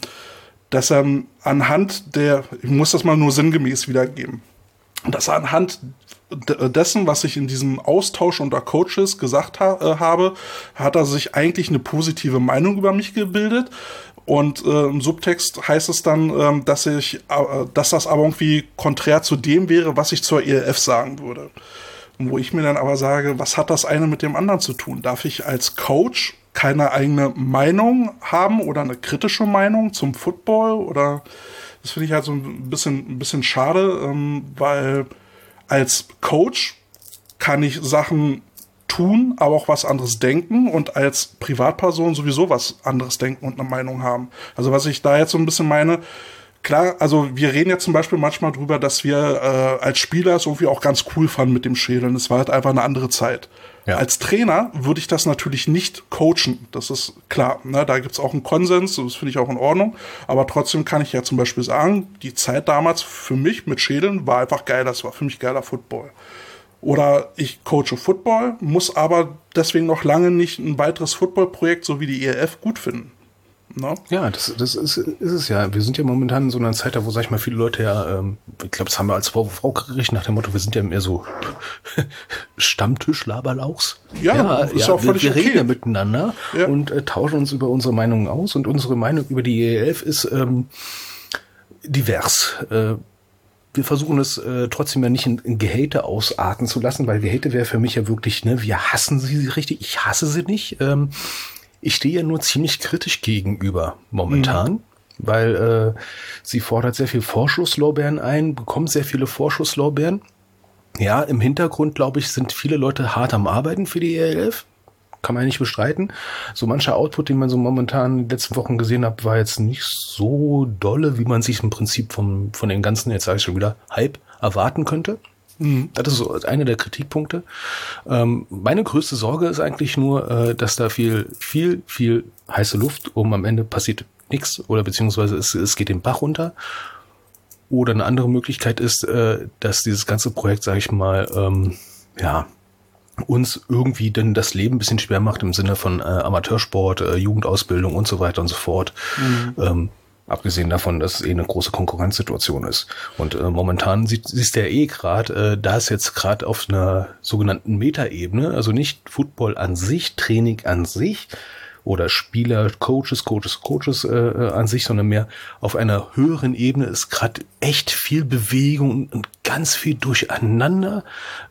er anhand ich muss das mal nur sinngemäß wiedergeben, dass er anhand dessen, was ich in diesem Austausch unter Coaches gesagt habe, hat er sich eigentlich eine positive Meinung über mich gebildet. Und im Subtext heißt es dann, dass das aber irgendwie konträr zu dem wäre, was ich zur ELF sagen würde. Und wo ich mir dann aber sage, was hat das eine mit dem anderen zu tun? Darf ich als Coach keine eigene Meinung haben oder eine kritische Meinung zum Football? Oder das finde ich halt so ein bisschen schade, weil als Coach kann ich Sachen tun, aber auch was anderes denken und als Privatperson sowieso was anderes denken und eine Meinung haben. Also was ich da jetzt so ein bisschen meine, klar, also wir reden jetzt zum Beispiel manchmal drüber, dass wir als Spieler es irgendwie auch ganz cool fanden mit dem Schädeln. Es war halt einfach eine andere Zeit. Ja. Als Trainer würde ich das natürlich nicht coachen, das ist klar. Ne? Da gibt's auch einen Konsens, das finde ich auch in Ordnung. Aber trotzdem kann ich ja zum Beispiel sagen, die Zeit damals für mich mit Schädeln war einfach geil, das war für mich geiler Football. Oder ich coache Football, muss aber deswegen noch lange nicht ein weiteres Footballprojekt so wie die ELF gut finden. No? Ja, das ist es ja. Wir sind ja momentan in so einer Zeit, da wo, sag ich mal, viele Leute ja, ich glaube, das haben wir als Frau gekriegt nach dem Motto, wir sind ja mehr so Stammtisch-Laberlauchs. Ja, ist auch völlig wir okay. reden ja miteinander und tauschen uns über unsere Meinungen aus und unsere Meinung über die ELF ist divers. Wir versuchen es trotzdem ja nicht in Gehate ausarten zu lassen, weil Gehate wäre für mich ja wirklich, ne, wir hassen sie richtig, ich hasse sie nicht. Ich stehe ja nur ziemlich kritisch gegenüber momentan, weil sie fordert sehr viel Vorschusslorbeeren ein, bekommt sehr viele Vorschusslorbeeren. Ja, im Hintergrund, glaube ich, sind viele Leute hart am Arbeiten für die ELF. Kann man ja nicht bestreiten. So mancher Output, den man so momentan in den letzten Wochen gesehen hat, war jetzt nicht so dolle, wie man sich im Prinzip von den ganzen, jetzt sage ich schon wieder, Hype erwarten könnte. Das ist so einer der Kritikpunkte. Meine größte Sorge ist eigentlich nur, dass da viel heiße Luft, am Ende passiert nichts oder beziehungsweise es geht den Bach runter. Oder eine andere Möglichkeit ist, dass dieses ganze Projekt, sage ich mal, uns irgendwie denn das Leben ein bisschen schwer macht im Sinne von Amateursport, Jugendausbildung und so weiter und so fort. Abgesehen davon, dass es eine große Konkurrenzsituation ist. Und momentan siehst du ja gerade, da ist jetzt gerade auf einer sogenannten Metaebene, also nicht Football an sich, Training an sich oder Spieler, Coaches an sich, sondern mehr auf einer höheren Ebene ist gerade echt viel Bewegung und ganz viel Durcheinander.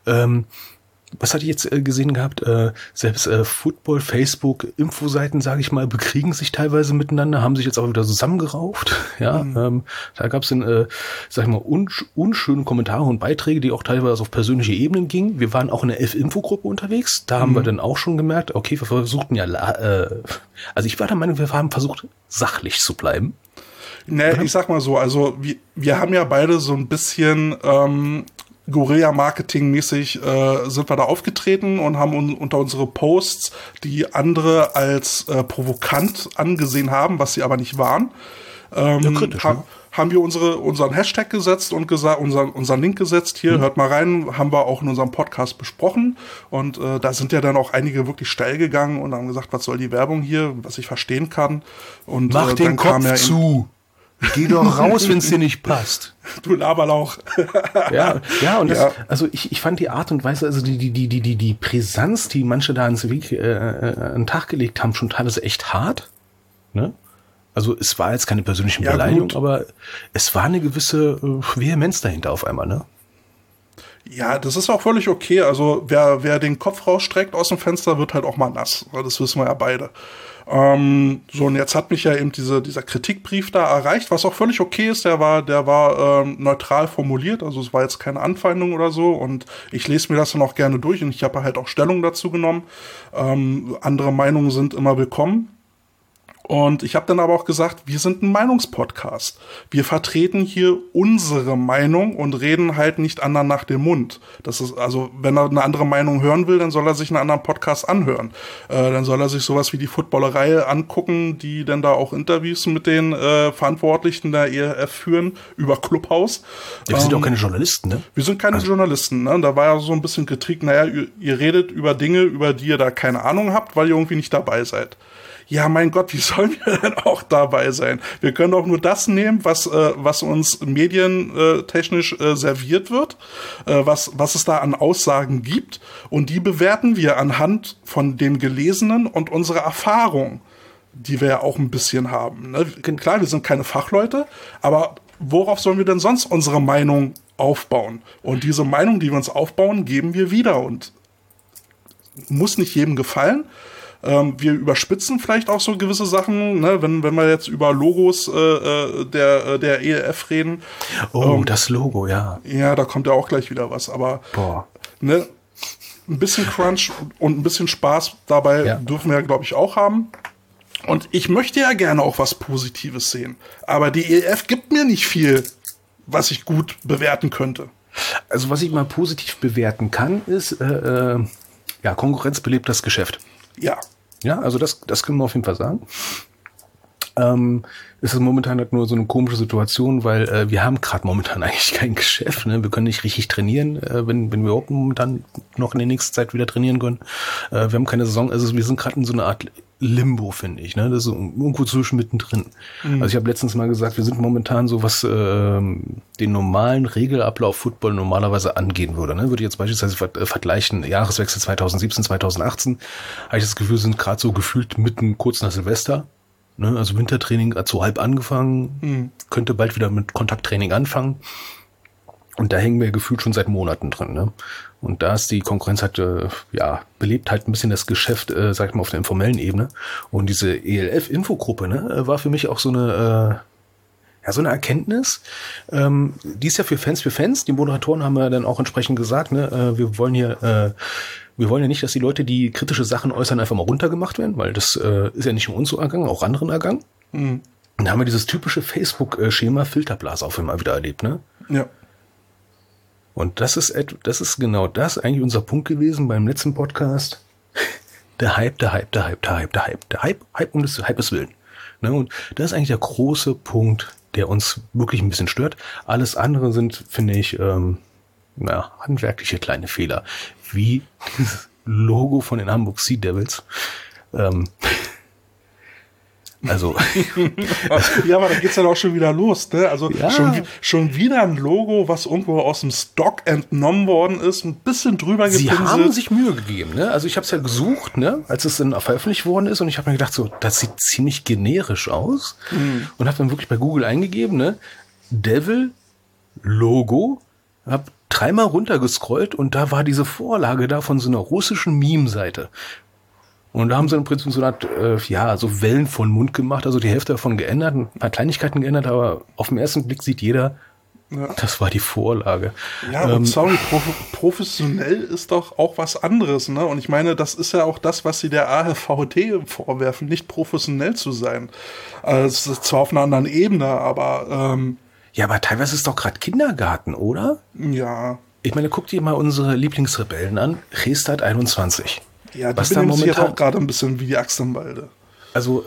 Was hatte ich jetzt gesehen gehabt? Selbst Football, Facebook, Infoseiten, sage ich mal, bekriegen sich teilweise miteinander, haben sich jetzt auch wieder zusammengerauft. Ja, da gab es dann, sag ich mal, unschöne Kommentare und Beiträge, die auch teilweise auf persönliche Ebenen gingen. Wir waren auch in der F-Info-Gruppe unterwegs. Da haben wir dann auch schon gemerkt, okay, wir versuchten ja, also ich war der Meinung, wir haben versucht, sachlich zu bleiben. Ne, ich sag mal so, also wir haben ja beide so ein bisschen Guerilla-Marketing-mäßig sind wir da aufgetreten und haben unter unsere Posts, die andere als provokant angesehen haben, was sie aber nicht waren, kritisch, haben wir unseren Hashtag gesetzt und gesagt, unseren Link gesetzt, hier, hört mal rein, haben wir auch in unserem Podcast besprochen und da sind ja dann auch einige wirklich steil gegangen und haben gesagt, was soll die Werbung hier, was ich verstehen kann. Und mach den dann Kopf kam zu! Geh doch raus, wenn es dir nicht passt. Du Laberlauch. Ja, und das, also ich fand die Art und Weise, also die Brisanz, die manche da an den Tag gelegt haben, schon teilweise echt hart. Ne? Also es war jetzt keine persönliche Beleidigung, aber es war eine gewisse Vehemenz dahinter auf einmal, ne? Ja, das ist auch völlig okay. Also wer den Kopf rausstreckt aus dem Fenster, wird halt auch mal nass. Das wissen wir ja beide. So, und jetzt hat mich ja eben dieser Kritikbrief da erreicht, was auch völlig okay ist. Der war neutral formuliert, also es war jetzt keine Anfeindung oder so. Und ich lese mir das dann auch gerne durch und ich habe halt auch Stellung dazu genommen. Andere Meinungen sind immer willkommen. Und ich habe dann aber auch gesagt, wir sind ein Meinungspodcast. Wir vertreten hier unsere Meinung und reden halt nicht anderen nach dem Mund. Das ist also, wenn er eine andere Meinung hören will, dann soll er sich einen anderen Podcast anhören. Dann soll er sich sowas wie die Footballerei angucken, die dann da auch Interviews mit den Verantwortlichen der ELF führen über Clubhouse. Ja, wir sind auch keine Journalisten, ne? Wir sind keine Journalisten, ne? Da war ja so ein bisschen Kritik, naja, ihr redet über Dinge, über die ihr da keine Ahnung habt, weil ihr irgendwie nicht dabei seid. Ja, mein Gott, wie sollen wir denn auch dabei sein? Wir können doch nur das nehmen, was uns medientechnisch serviert wird, was es da an Aussagen gibt. Und die bewerten wir anhand von dem Gelesenen und unserer Erfahrung, die wir ja auch ein bisschen haben. Ne? Klar, wir sind keine Fachleute, aber worauf sollen wir denn sonst unsere Meinung aufbauen? Und diese Meinung, die wir uns aufbauen, geben wir wieder. Und muss nicht jedem gefallen. Wir überspitzen vielleicht auch so gewisse Sachen, ne? Wenn wir jetzt über Logos der ELF reden. Oh, das Logo, ja. Ja, da kommt ja auch gleich wieder was, aber ne? Ein bisschen Crunch und ein bisschen Spaß dabei dürfen wir ja, glaube ich, auch haben. Und ich möchte ja gerne auch was Positives sehen, aber die ELF gibt mir nicht viel, was ich gut bewerten könnte. Also was ich mal positiv bewerten kann, ist Konkurrenz belebt das Geschäft. Ja, also das können wir auf jeden Fall sagen. Es ist momentan halt nur so eine komische Situation, weil wir haben gerade momentan eigentlich kein Geschäft. Ne? Wir können nicht richtig trainieren, wenn wir überhaupt momentan noch in der nächsten Zeit wieder trainieren können. Wir haben keine Saison, also wir sind gerade in so einer Art Limbo, finde ich. Ne? Das ist so irgendwo zwischen mittendrin. Also ich habe letztens mal gesagt, wir sind momentan so, was den normalen Regelablauf Football normalerweise angehen würde. Ne? Würde ich jetzt beispielsweise vergleichen, Jahreswechsel 2017, 2018, habe ich das Gefühl, sind gerade so gefühlt mitten kurz nach Silvester. Ne? Also Wintertraining hat so halb angefangen, könnte bald wieder mit Kontakttraining anfangen. Und da hängen wir gefühlt schon seit Monaten drin. Ne? Und da ist die Konkurrenz halt, belebt halt ein bisschen das Geschäft, sag ich mal, auf der informellen Ebene. Und diese ELF-Infogruppe, ne, war für mich auch so eine ja, so eine Erkenntnis, die ist ja für Fans. Die Moderatoren haben ja dann auch entsprechend gesagt, ne, wir wollen ja nicht, dass die Leute, die kritische Sachen äußern, einfach mal runtergemacht werden, weil das ist ja nicht nur uns so ergangen, auch anderen ergangen. Mhm. Und da haben wir dieses typische Facebook-Schema Filterblase auf einmal wieder erlebt, ne? Ja. Und das ist genau das eigentlich unser Punkt gewesen beim letzten Podcast. Der Hype um des Hypes willen. Ne? Und das ist eigentlich der große Punkt, der uns wirklich ein bisschen stört. Alles andere sind, finde ich, handwerkliche kleine Fehler. Wie dieses Logo von den Hamburg Sea Devils. Also. Ja, aber da geht's dann auch schon wieder los, ne? Also ja. schon wieder ein Logo, was irgendwo aus dem Stock entnommen worden ist, ein bisschen drüber gepinselt. Sie haben sich Mühe gegeben, ne? Also ich habe es ja gesucht, ne? Als es dann veröffentlicht worden ist, und ich habe mir gedacht, so, das sieht ziemlich generisch aus. Und habe dann wirklich bei Google eingegeben, ne? Devil Logo, hab 3-mal runtergescrollt und da war diese Vorlage da von so einer russischen Meme-Seite. Und da haben sie im Prinzip so eine Art, so Wellen von Mund gemacht, also die Hälfte davon geändert, ein paar Kleinigkeiten geändert, aber auf den ersten Blick sieht jeder, das war die Vorlage. Ja, und sorry, professionell ist doch auch was anderes, ne? Und ich meine, das ist ja auch das, was sie der ARVD vorwerfen, nicht professionell zu sein. Also es ist zwar auf einer anderen Ebene, aber ja, aber teilweise ist doch gerade Kindergarten, oder? Ja. Ich meine, guck dir mal unsere Lieblingsrebellen an, Restart 21. Ja, die benehmen sich jetzt auch gerade ein bisschen wie die Axt im Walde. Also,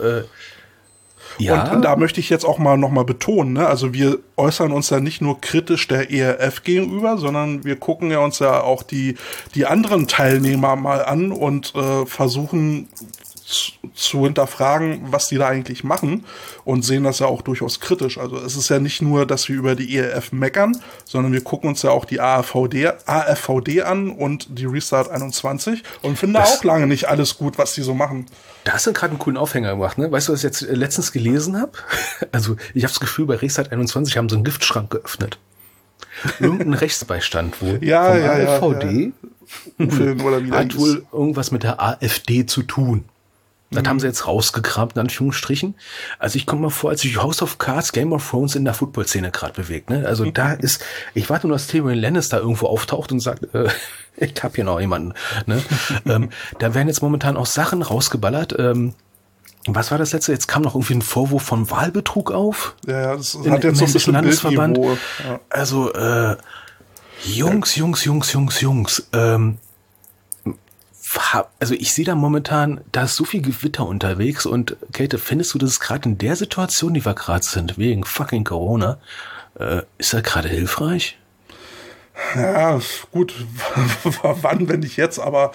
ja. Und da möchte ich jetzt auch mal nochmal betonen, ne? Also wir äußern uns ja nicht nur kritisch der ERF gegenüber, sondern wir gucken ja uns ja auch die anderen Teilnehmer mal an und versuchen zu hinterfragen, was die da eigentlich machen, und sehen das ja auch durchaus kritisch. Also es ist ja nicht nur, dass wir über die ERF meckern, sondern wir gucken uns ja auch die AFVD an und die Restart 21 und finden da auch lange nicht alles gut, was die so machen. Da hast du gerade einen coolen Aufhänger gemacht, ne? Weißt du, was ich jetzt letztens gelesen habe? Also ich habe das Gefühl, bei Restart 21 haben sie einen Giftschrank geöffnet. Irgendein Rechtsbeistand wohl. Vom AfVD oder wie hat wohl irgendwas mit der AfD zu tun. Das haben sie jetzt rausgekramt, in Anführungsstrichen. Also ich komme mal vor, als sich House of Cards, Game of Thrones in der Football-Szene gerade bewegt. Ne? Also da ist, ich warte nur, dass Tyrion Lannister irgendwo auftaucht und sagt, ich hab hier noch jemanden. Ne? Da werden jetzt momentan auch Sachen rausgeballert. Was war das letzte? Jetzt kam noch irgendwie ein Vorwurf von Wahlbetrug auf. Ja, das hat jetzt so ein bisschen Landesverband. Ja. Also Jungs. Also ich sehe da momentan, da ist so viel Gewitter unterwegs, und Käthe, findest du, dass es gerade in der Situation, die wir gerade sind, wegen fucking Corona, ist das gerade hilfreich? Ja, gut, wann, wenn nicht jetzt, aber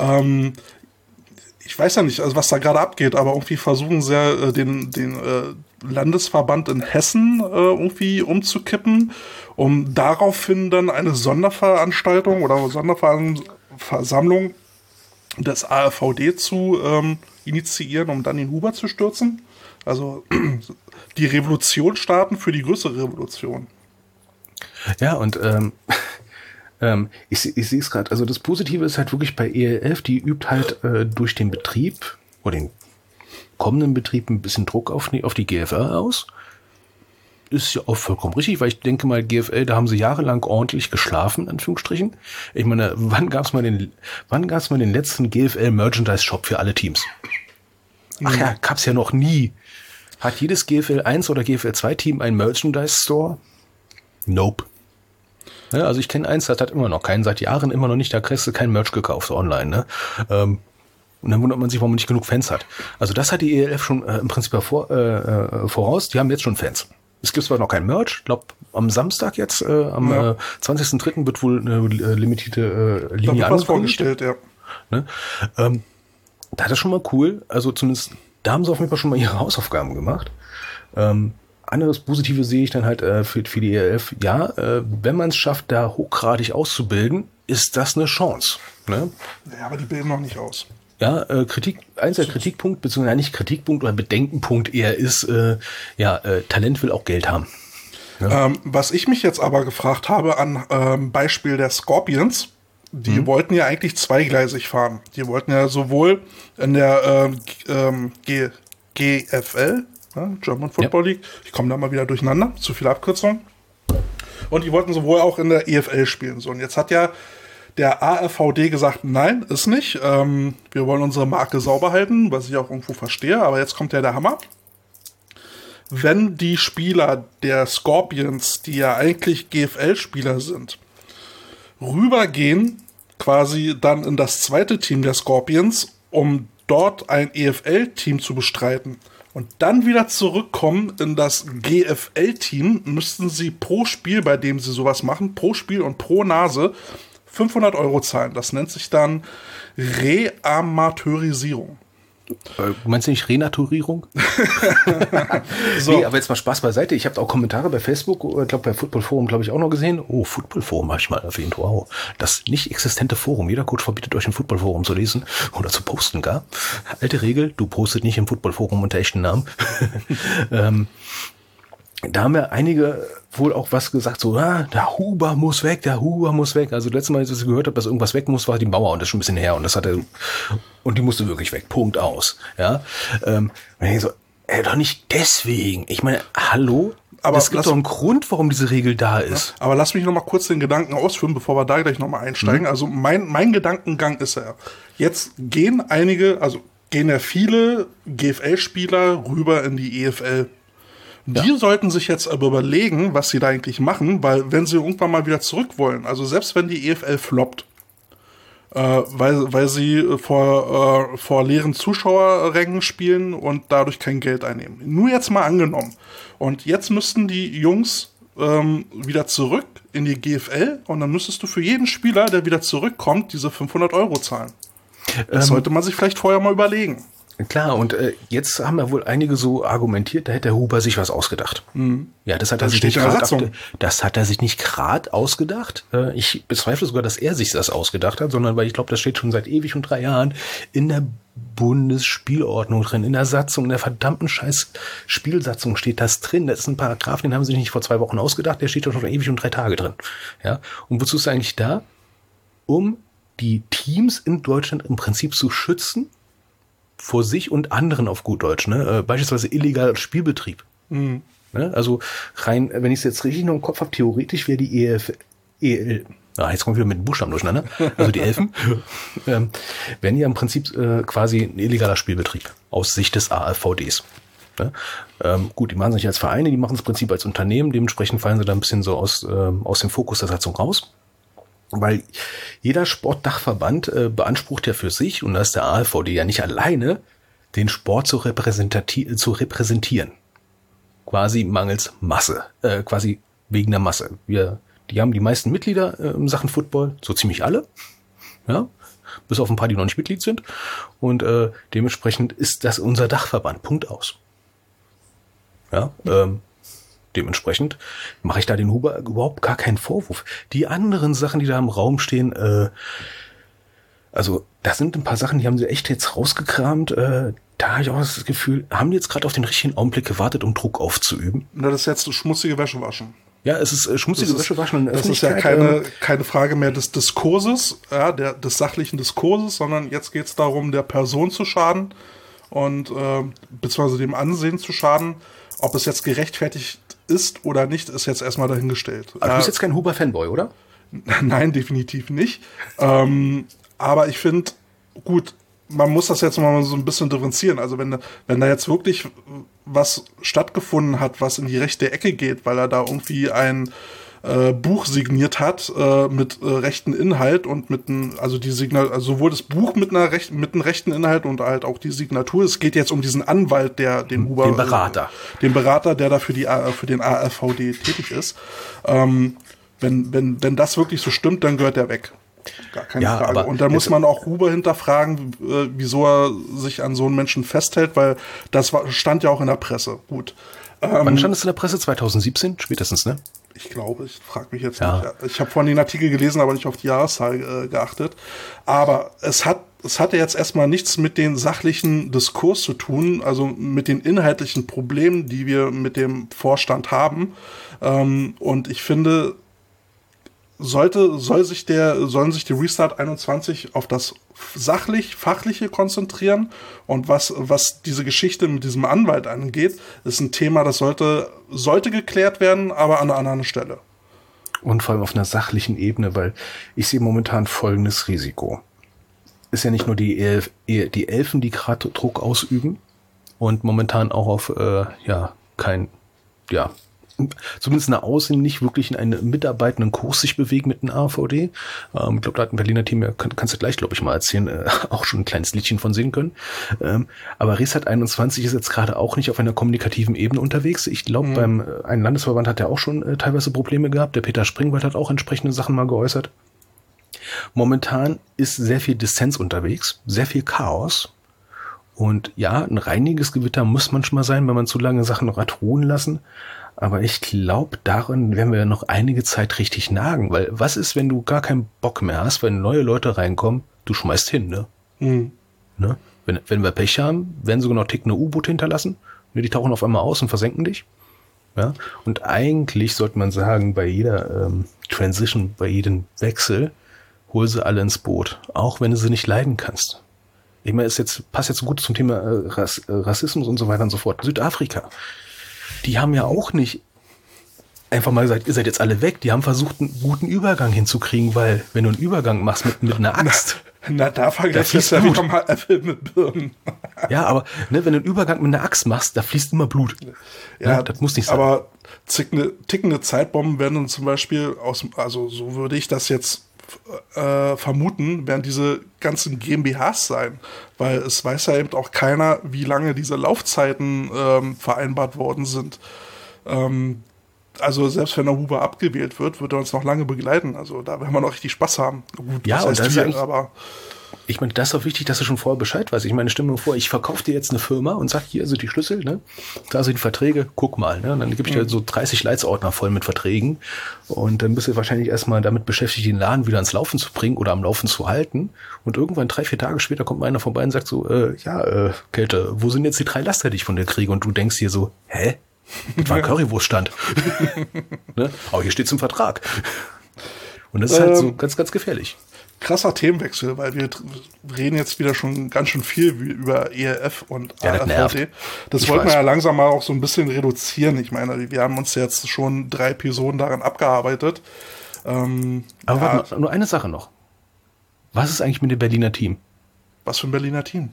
ich weiß ja nicht, also was da gerade abgeht, aber irgendwie versuchen sie ja den Landesverband in Hessen irgendwie umzukippen, um daraufhin dann eine Sonderveranstaltung oder Sonderversammlung des AfVD zu initiieren, um dann den Huber zu stürzen. Also die Revolution starten für die größere Revolution. Ja, und ich sehe es gerade. Also das Positive ist halt wirklich bei ELF, die übt halt durch den Betrieb oder den kommenden Betrieb ein bisschen Druck auf die GFL aus. Ist ja auch vollkommen richtig, weil ich denke mal, GFL, da haben sie jahrelang ordentlich geschlafen, in Anführungsstrichen. Ich meine, wann gab's mal den letzten GFL-Merchandise-Shop für alle Teams? Ach ja, gab's ja noch nie. Hat jedes GFL 1 oder GFL 2 Team einen Merchandise-Store? Nope. Ja, also ich kenne eins, das hat immer noch keinen, seit Jahren immer noch nicht, da kriegst du kein Merch gekauft online, ne? Und dann wundert man sich, warum man nicht genug Fans hat. Also das hat die ELF schon im Prinzip voraus, die haben jetzt schon Fans. Es gibt zwar noch kein Merch, ich glaube am Samstag jetzt, am 20.03. wird wohl eine limitierte Linie vorgestellt, ja. Ne? Da ist das schon mal cool, also zumindest, da haben sie auf jeden Fall schon mal ihre Hausaufgaben gemacht. Anderes Positive sehe ich dann halt für die ELF, ja, wenn man es schafft, da hochgradig auszubilden, ist das eine Chance. Ne? Ja, aber die bilden noch nicht aus. Ja, eins der Kritikpunkt, beziehungsweise nicht Kritikpunkt oder Bedenkenpunkt eher ist, Talent will auch Geld haben. Ja. Was ich mich jetzt aber gefragt habe an Beispiel der Scorpions, die wollten ja eigentlich zweigleisig fahren. Die wollten ja sowohl in der GFL, German Football League. Ich komme da mal wieder durcheinander, zu viel Abkürzung. Und die wollten sowohl auch in der EFL spielen. So, und jetzt hat ja der ARVD gesagt, nein, ist nicht. Wir wollen unsere Marke sauber halten, was ich auch irgendwo verstehe. Aber jetzt kommt ja der Hammer. Wenn die Spieler der Scorpions, die ja eigentlich GFL-Spieler sind, rübergehen, quasi dann in das zweite Team der Scorpions, um dort ein EFL-Team zu bestreiten und dann wieder zurückkommen in das GFL-Team, müssten sie pro Spiel, bei dem sie sowas machen, pro Spiel und pro Nase 500 € zahlen. Das nennt sich dann Reamateurisierung. Meinst du nicht Renaturierung? So. Nee, aber jetzt mal Spaß beiseite. Ich habe auch Kommentare bei Facebook, ich glaube bei Football Forum, glaube ich, auch noch gesehen. Oh, Football Forum habe ich mal erwähnt. Wow. Das nicht existente Forum. Jeder Coach verbietet euch ein Football Forum zu lesen oder zu posten gar. Alte Regel, du postet nicht im Football Forum unter echten Namen. Da haben ja einige wohl auch was gesagt, so, der Huber muss weg, der Huber muss weg. Also letztes Mal, als ich gehört habe, dass irgendwas weg muss, war die Mauer und das ist schon ein bisschen her und und die musste wirklich weg. Punkt aus. Ja. Und ich so, doch nicht deswegen. Ich meine, hallo? Aber es gibt doch einen Grund, warum diese Regel da ist. Aber lass mich noch mal kurz den Gedanken ausführen, bevor wir da gleich noch mal einsteigen. Also mein Gedankengang ist ja, jetzt gehen ja viele GFL-Spieler rüber in die EFL. Die sollten sich jetzt aber überlegen, was sie da eigentlich machen, weil wenn sie irgendwann mal wieder zurück wollen, also selbst wenn die EFL floppt, weil sie vor leeren Zuschauerrängen spielen und dadurch kein Geld einnehmen. Nur jetzt mal angenommen. Und jetzt müssten die Jungs wieder zurück in die GFL und dann müsstest du für jeden Spieler, der wieder zurückkommt, diese 500 € zahlen. Das sollte man sich vielleicht vorher mal überlegen. Klar, und jetzt haben ja wohl einige so argumentiert, da hätte der Huber sich was ausgedacht. Mhm. Ja, das hat er sich nicht gerade ausgedacht. Ich bezweifle sogar, dass er sich das ausgedacht hat, sondern weil ich glaube, das steht schon seit ewig und 3 Jahren in der Bundesspielordnung drin, in der Satzung, in der verdammten scheiß Spielsatzung steht das drin. Das ist ein Paragraph, den haben sie sich nicht vor 2 Wochen ausgedacht, der steht schon ewig und 3 Tage drin. Ja, und wozu ist er eigentlich da? Um die Teams in Deutschland im Prinzip zu schützen vor sich und anderen auf gut Deutsch, ne? Beispielsweise illegaler Spielbetrieb. Mhm. Ne? Also rein, wenn ich es jetzt richtig noch im Kopf habe, theoretisch wäre die EL, jetzt kommen wir wieder mit den Buchstaben durcheinander, also die Elfen, wären ja im Prinzip quasi ein illegaler Spielbetrieb aus Sicht des ARVDs. Ne? Gut, die machen es nicht als Vereine, die machen es im Prinzip als Unternehmen, dementsprechend fallen sie da ein bisschen so aus dem Fokus der Satzung raus. Weil jeder Sportdachverband beansprucht ja für sich, und da ist der ARVD ja nicht alleine, den Sport zu repräsentieren. Quasi mangels Masse, quasi wegen der Masse. Die haben die meisten Mitglieder in Sachen Football, so ziemlich alle, ja, bis auf ein paar, die noch nicht Mitglied sind. Und dementsprechend ist das unser Dachverband, Punkt aus. Ja, dementsprechend mache ich da den Huber überhaupt gar keinen Vorwurf. Die anderen Sachen, die da im Raum stehen, also das sind ein paar Sachen, die haben sie echt jetzt rausgekramt. Da habe ich auch das Gefühl, haben die jetzt gerade auf den richtigen Augenblick gewartet, um Druck aufzuüben? Na, das ist jetzt schmutzige Wäsche waschen. Ja, es ist schmutzige Wäsche waschen. Das ist ja keine Frage mehr des Diskurses, ja, des sachlichen Diskurses, sondern jetzt geht es darum, der Person zu schaden und beziehungsweise dem Ansehen zu schaden. Ob es jetzt gerechtfertigt ist oder nicht, ist jetzt erstmal dahingestellt. Aber du bist jetzt kein Huber-Fanboy, oder? Nein, definitiv nicht. Aber ich finde, gut, man muss das jetzt mal so ein bisschen differenzieren. Also wenn da jetzt wirklich was stattgefunden hat, was in die rechte Ecke geht, weil er da irgendwie ein Buch signiert hat mit rechten Inhalt und also sowohl das Buch mit einem rechten Inhalt und halt auch die Signatur. Es geht jetzt um diesen Anwalt, den Huber, den Berater, der da für den ARVD tätig ist. Wenn das wirklich so stimmt, dann gehört der weg. Gar keine Frage. Und da muss man auch Huber hinterfragen, wieso er sich an so einen Menschen festhält, weil das stand ja auch in der Presse. Gut. Wann stand es in der Presse? 2017? Spätestens, ne? Ich glaube, ich frage mich jetzt nicht. Ich habe vorhin den Artikel gelesen, aber nicht auf die Jahreszahl geachtet. Aber es hatte jetzt erstmal nichts mit dem sachlichen Diskurs zu tun, also mit den inhaltlichen Problemen, die wir mit dem Vorstand haben. Und ich finde, sollen sich die Restart 21 auf das Fachliche konzentrieren, und was diese Geschichte mit diesem Anwalt angeht, ist ein Thema, das sollte geklärt werden, aber an einer anderen Stelle. Und vor allem auf einer sachlichen Ebene, weil ich sehe momentan folgendes Risiko. Ist ja nicht nur die Elfen, die gerade Druck ausüben und momentan auch auf, zumindest nach außen nicht wirklich in einen mitarbeitenden Kurs sich bewegen mit dem AVD. Ich glaube, da hat ein Berliner Team, kannst du gleich, glaube ich, mal erzählen, auch schon ein kleines Liedchen von singen können. Aber Restart 21 ist jetzt gerade auch nicht auf einer kommunikativen Ebene unterwegs. Ich glaube, ein Landesverband hat ja auch schon teilweise Probleme gehabt. Der Peter Springwald hat auch entsprechende Sachen mal geäußert. Momentan ist sehr viel Dissens unterwegs, sehr viel Chaos. Und ja, ein reiniges Gewitter muss manchmal sein, wenn man zu lange Sachen noch hat ruhen lassen. Aber ich glaube, daran werden wir noch einige Zeit richtig nagen. Weil was ist, wenn du gar keinen Bock mehr hast, wenn neue Leute reinkommen? Du schmeißt hin, ne? Ne? Wenn wir Pech haben, werden sogar noch tickende U-Boote hinterlassen. Die tauchen auf einmal aus und versenken dich. Ja? Und eigentlich sollte man sagen, bei jeder Transition, bei jedem Wechsel, hol sie alle ins Boot. Auch wenn du sie nicht leiden kannst. Ich meine, passt jetzt so gut zum Thema Rassismus und so weiter und so fort. Südafrika. Die haben ja auch nicht einfach mal gesagt, ihr seid jetzt alle weg. Die haben versucht, einen guten Übergang hinzukriegen, weil wenn du einen Übergang machst mit einer Axt. Da vergleicht das ja wieder mal Äpfel mit Birnen. Ja, aber wenn du einen Übergang mit einer Axt machst, da fließt immer Blut. Ja, das muss nicht sein. Aber tickende Zeitbomben werden dann zum Beispiel also so würde ich das jetzt vermuten, werden diese ganzen GmbHs sein, weil es weiß ja eben auch keiner, wie lange diese Laufzeiten vereinbart worden sind. Also selbst wenn der Huber abgewählt wird er uns noch lange begleiten. Also da werden wir noch richtig Spaß haben. Gut, ja, das heißt und aber ich meine, das ist doch wichtig, dass du schon vorher Bescheid weißt. Ich meine, stell mir vor, ich verkaufe dir jetzt eine Firma und sag, hier sind die Schlüssel, ne? Da sind die Verträge, guck mal, ne? Und dann gebe ich dir so 30 Leitsordner voll mit Verträgen und dann bist du wahrscheinlich erstmal damit beschäftigt, den Laden wieder ans Laufen zu bringen oder am Laufen zu halten. Und irgendwann 3-4 Tage später kommt mal einer vorbei und sagt so, Kälte, wo sind jetzt die 3 Laster, die ich von dir kriege? Und du denkst dir so, hä? Das war ein Currywurststand. Ne? Aber hier steht's im Vertrag. Und das ist halt so ganz, ganz gefährlich. Krasser Themenwechsel, weil wir reden jetzt wieder schon ganz schön viel über ELF und AFVD. Das wollten wir ja langsam mal auch so ein bisschen reduzieren. Ich meine, wir haben uns jetzt schon 3 Episoden daran abgearbeitet. Aber warte mal, nur eine Sache noch. Was ist eigentlich mit dem Berliner Team? Was für ein Berliner Team?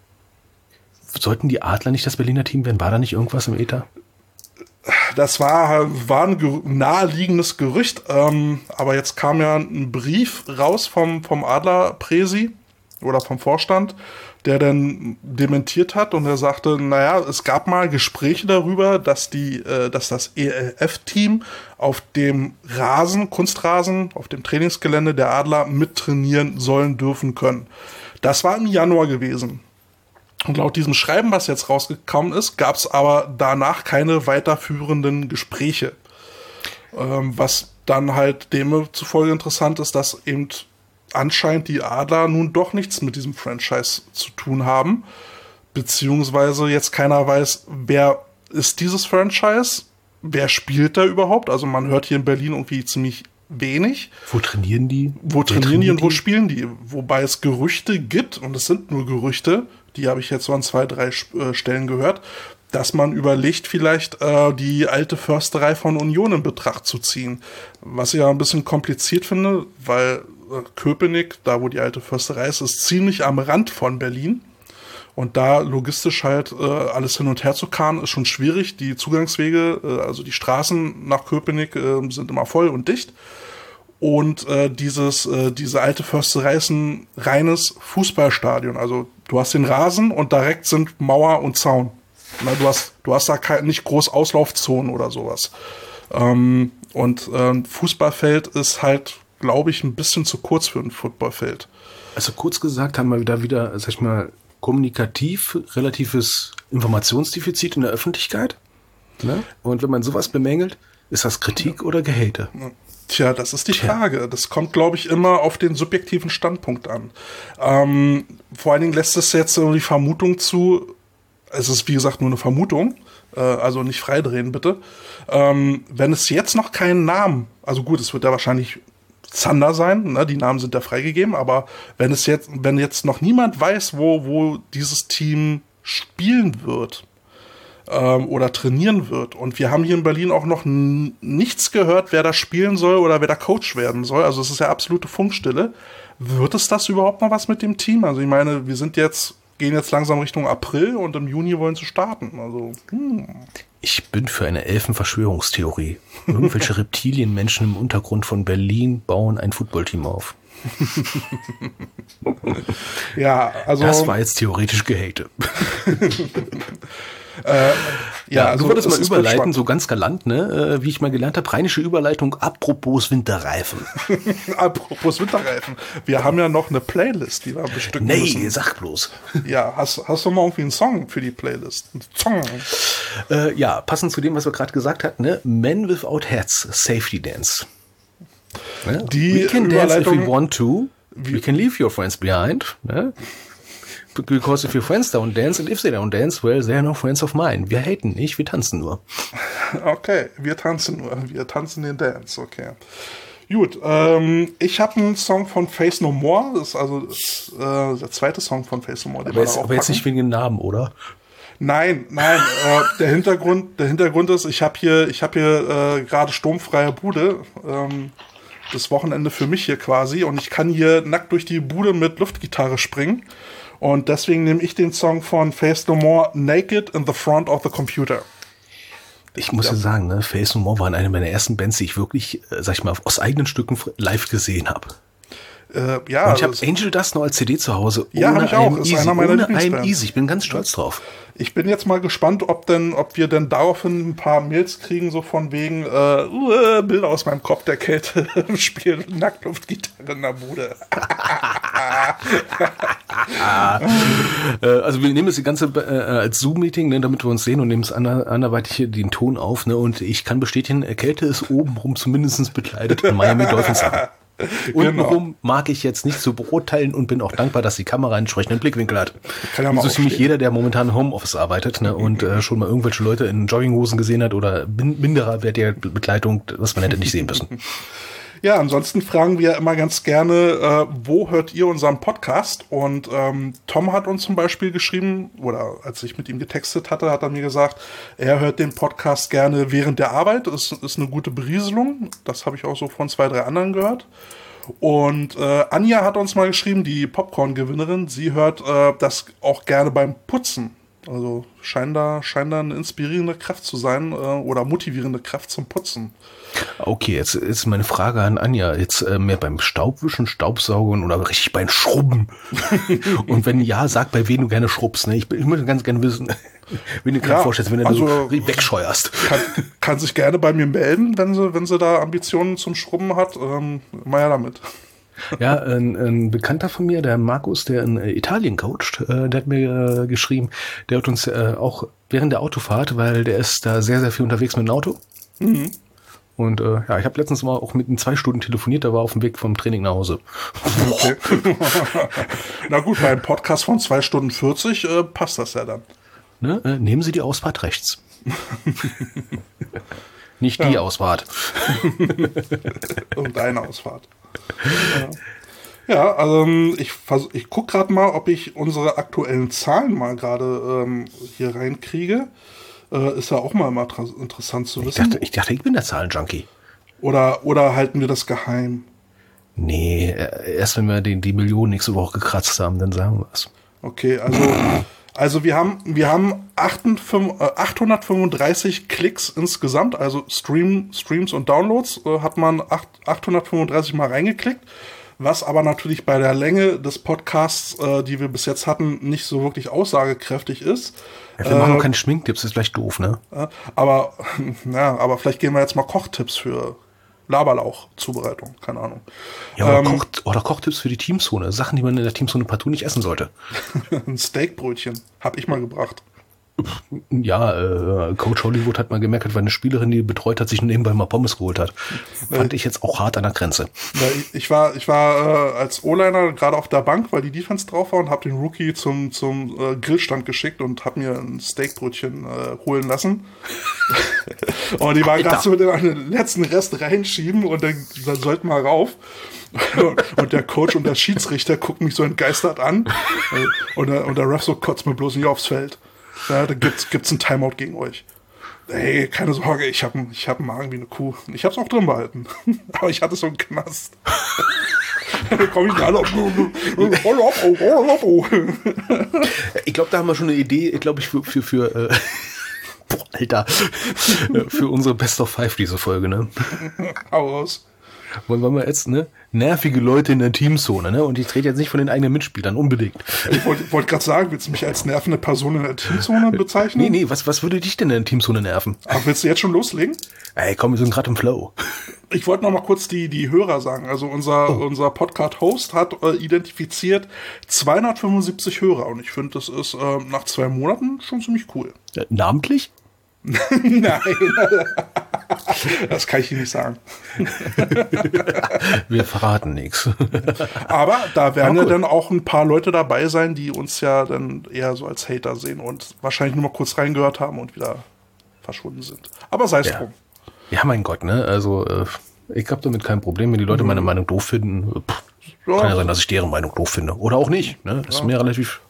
Sollten die Adler nicht das Berliner Team werden? War da nicht irgendwas im Äther? Das war ein naheliegendes Gerücht, aber jetzt kam ja ein Brief raus vom Adler-Präsi oder vom Vorstand, der dann dementiert hat und er sagte, naja, es gab mal Gespräche darüber, dass das ELF-Team auf dem Kunstrasen, auf dem Trainingsgelände der Adler mittrainieren sollen dürfen können. Das war im Januar gewesen. Und laut diesem Schreiben, was jetzt rausgekommen ist, gab es aber danach keine weiterführenden Gespräche. Was dann halt demzufolge interessant ist, dass eben anscheinend die Adler nun doch nichts mit diesem Franchise zu tun haben. Beziehungsweise jetzt keiner weiß, wer ist dieses Franchise? Wer spielt da überhaupt? Also man hört hier in Berlin irgendwie ziemlich wenig. Wo trainieren die? Wo trainieren die und wo spielen die? Wobei es Gerüchte gibt, und es sind nur Gerüchte, die habe ich jetzt so an 2-3 Stellen gehört, dass man überlegt, vielleicht die alte Försterei von Union in Betracht zu ziehen. Was ich ja ein bisschen kompliziert finde, weil Köpenick, da wo die alte Försterei ist ziemlich am Rand von Berlin. Und da logistisch halt alles hin und her zu karren, ist schon schwierig. Die Zugangswege, also die Straßen nach Köpenick sind immer voll und dicht. Und diese alte Försterei ist ein reines Fußballstadion. Also du hast den Rasen und direkt sind Mauer und Zaun. Na, du hast da nicht groß Auslaufzonen oder sowas. Fußballfeld ist halt, glaube ich, ein bisschen zu kurz für ein Footballfeld. Also kurz gesagt haben wir da wieder, sag ich mal, kommunikativ relatives Informationsdefizit in der Öffentlichkeit. Ne? Und wenn man sowas bemängelt, ist das Kritik oder Gehate? Tja, das ist die Frage. Das kommt, glaube ich, immer auf den subjektiven Standpunkt an. Vor allen Dingen lässt es jetzt die Vermutung zu, es ist wie gesagt nur eine Vermutung, also nicht freidrehen bitte, wenn es jetzt noch keinen Namen, also gut, es wird ja wahrscheinlich Zander sein, ne? Die Namen sind ja freigegeben, aber wenn jetzt noch niemand weiß, wo dieses Team spielen wird oder trainieren wird, und wir haben hier in Berlin auch noch nichts gehört, wer da spielen soll oder wer da Coach werden soll, also es ist ja absolute Funkstille, wird es das überhaupt noch was mit dem Team? Also ich meine, wir gehen jetzt langsam Richtung April und im Juni wollen sie starten, also Ich bin für eine Elfenverschwörungstheorie. Irgendwelche Reptilienmenschen im Untergrund von Berlin bauen ein Footballteam auf. Ja, also das war jetzt theoretisch Gehate. also du wolltest mal überleiten, so ganz galant, ne? Wie ich mal gelernt habe, rheinische Überleitung, apropos Winterreifen. Apropos Winterreifen. Wir haben ja noch eine Playlist, die wir bestücken müssen. Nee, sag bloß. Ja, hast du mal irgendwie einen Song für die Playlist? Ein Song. Passend zu dem, was wir gerade gesagt hatten, ne? Men Without Hats, Safety Dance. Ne? Die we can dance if we Überleitung, want to. We can leave your friends behind. Ne? Because if your friends don't dance and if they don't dance, well, they're no friends of mine. Wir haten nicht, wir tanzen nur. Okay, wir tanzen den Dance, okay. Gut, ich habe einen Song von Faith No More, das ist der zweite Song von Faith No More. Aber jetzt nicht wegen dem Namen, oder? Nein, der Hintergrund ist, ich habe hier gerade sturmfreie Bude, das Wochenende für mich hier quasi, und ich kann hier nackt durch die Bude mit Luftgitarre springen. Und deswegen nehme ich den Song von Faith No More, Naked in the Front of the Computer. Ich muss ja sagen, ne, Faith No More waren eine meiner ersten Bands, die ich wirklich, sag ich mal, aus eigenen Stücken live gesehen habe. Und ich habe Angel Dust noch als CD zu Hause. Ja, habe ich auch. Ist einer meiner Lieblingsbands. Ich bin ganz stolz drauf. Ich bin jetzt mal gespannt, ob wir denn daraufhin ein paar Mails kriegen, so von wegen Bilder aus meinem Kopf der Kälte, spielen Nacktluftgitarre in der Bude. Also wir nehmen das Ganze als Zoom-Meeting, ne, damit wir uns sehen, und nehmen es anderweitig hier den Ton auf. Ne, und ich kann bestätigen, Kälte ist obenrum zumindest bekleidet in Miami Dolphins haben. Untenrum mag ich jetzt nicht zu beurteilen und bin auch dankbar, dass die Kamera einen entsprechenden Blickwinkel hat. So ziemlich jeder, der momentan im Homeoffice arbeitet, ne, und schon mal irgendwelche Leute in Jogginghosen gesehen hat oder minderwertige Bekleidung, was man hätte nicht sehen müssen. Ja, ansonsten fragen wir immer ganz gerne, wo hört ihr unseren Podcast? Und Tom hat uns zum Beispiel geschrieben, oder als ich mit ihm getextet hatte, hat er mir gesagt, er hört den Podcast gerne während der Arbeit. Das ist eine gute Berieselung. Das habe ich auch so von 2, 3 anderen gehört. Und Anja hat uns mal geschrieben, die Popcorn-Gewinnerin, sie hört das auch gerne beim Putzen. Also scheint da eine inspirierende Kraft zu sein oder motivierende Kraft zum Putzen. Okay, jetzt ist meine Frage an Anja. Jetzt mehr beim Staubwischen, Staubsaugen oder richtig beim Schrubben? Und wenn ja, sag, bei wem du gerne schrubbst. Ne? Ich möchte ganz gerne wissen, wie du gerade vorstellst, wenn du so wegscheuerst. Kann sich gerne bei mir melden, wenn sie da Ambitionen zum Schrubben hat. Mal ja damit. Ja, ein Bekannter von mir, der Markus, der in Italien coacht, der hat mir geschrieben, der hat uns auch während der Autofahrt, weil der ist da sehr, sehr viel unterwegs mit dem Auto. Mhm. Und ich habe letztens mal auch mit ihm 2 Stunden telefoniert, der war auf dem Weg vom Training nach Hause. Okay. Na gut, bei einem Podcast von 2 Stunden 40 passt das ja dann. Ne? Nehmen Sie die Ausfahrt rechts. Nicht die Ausfahrt. Und eine Ausfahrt. Ja, also ich gucke gerade mal, ob ich unsere aktuellen Zahlen mal gerade hier reinkriege. Ist ja auch mal interessant zu wissen. Ich dachte, ich bin der Zahlenjunkie. Oder halten wir das geheim? Nee, erst wenn wir die Millionen nächste Woche gekratzt haben, dann sagen wir es. Okay, also wir haben 835 Klicks insgesamt, also Streams und Downloads hat man 835 mal reingeklickt, was aber natürlich bei der Länge des Podcasts, die wir bis jetzt hatten, nicht so wirklich aussagekräftig ist. Ja, wir machen keine Schminktipps, ist vielleicht doof, ne? Aber vielleicht geben wir jetzt mal Kochtipps für Laberlauch-Zubereitung, keine Ahnung. Ja, oder Kochtipps für die Teamzone, Sachen, die man in der Teamzone partout nicht essen sollte. Ein Steakbrötchen, hab ich mal gebracht. Ja, Coach Hollywood hat mal gemerkt, weil eine Spielerin, die betreut hat, sich nebenbei mal Pommes geholt hat. Fand ich jetzt auch hart an der Grenze. Ja, ich war als O-Liner gerade auf der Bank, weil die Defense drauf war und habe den Rookie zum Grillstand geschickt und habe mir ein Steakbrötchen holen lassen. Und die waren gerade so den letzten Rest reinschieben und dann sollten wir rauf. Und der Coach und der Schiedsrichter gucken mich so entgeistert an. Und der Ref so, kotzt mir bloß nicht aufs Feld. Ja, da gibt's ein Timeout gegen euch. Ey, keine Sorge, ich hab einen Magen wie eine Kuh. Ich hab's auch drin behalten. Aber ich hatte so einen Knast. Da komm ich alle. Ich glaube, da haben wir schon eine Idee, glaube ich, für boah, Alter, für unsere Best of Five diese Folge, ne? Hau raus. Wollen wir jetzt, ne? Nervige Leute in der Teamzone, ne? Und ich trete jetzt nicht von den eigenen Mitspielern, unbedingt. Ich wollte gerade sagen, willst du mich als nervende Person in der Teamzone bezeichnen? Nee, was würde dich denn in der Teamzone nerven? Ach, willst du jetzt schon loslegen? Ey, komm, wir sind gerade im Flow. Ich wollte noch mal kurz die Hörer sagen. Also unser Podcast-Host hat identifiziert 275 Hörer. Und ich finde, das ist nach 2 Monaten schon ziemlich cool. Namentlich? Nein. Das kann ich Ihnen nicht sagen. Wir verraten nichts. Aber da werden ja dann auch ein paar Leute dabei sein, die uns ja dann eher so als Hater sehen und wahrscheinlich nur mal kurz reingehört haben und wieder verschwunden sind. Aber sei es drum. Ja, mein Gott, ne? Also, ich habe damit kein Problem, wenn die Leute meine Meinung doof finden. Kann ja sein, dass ich deren Meinung doof finde. Oder auch nicht. Ne? Das ist mir relativ...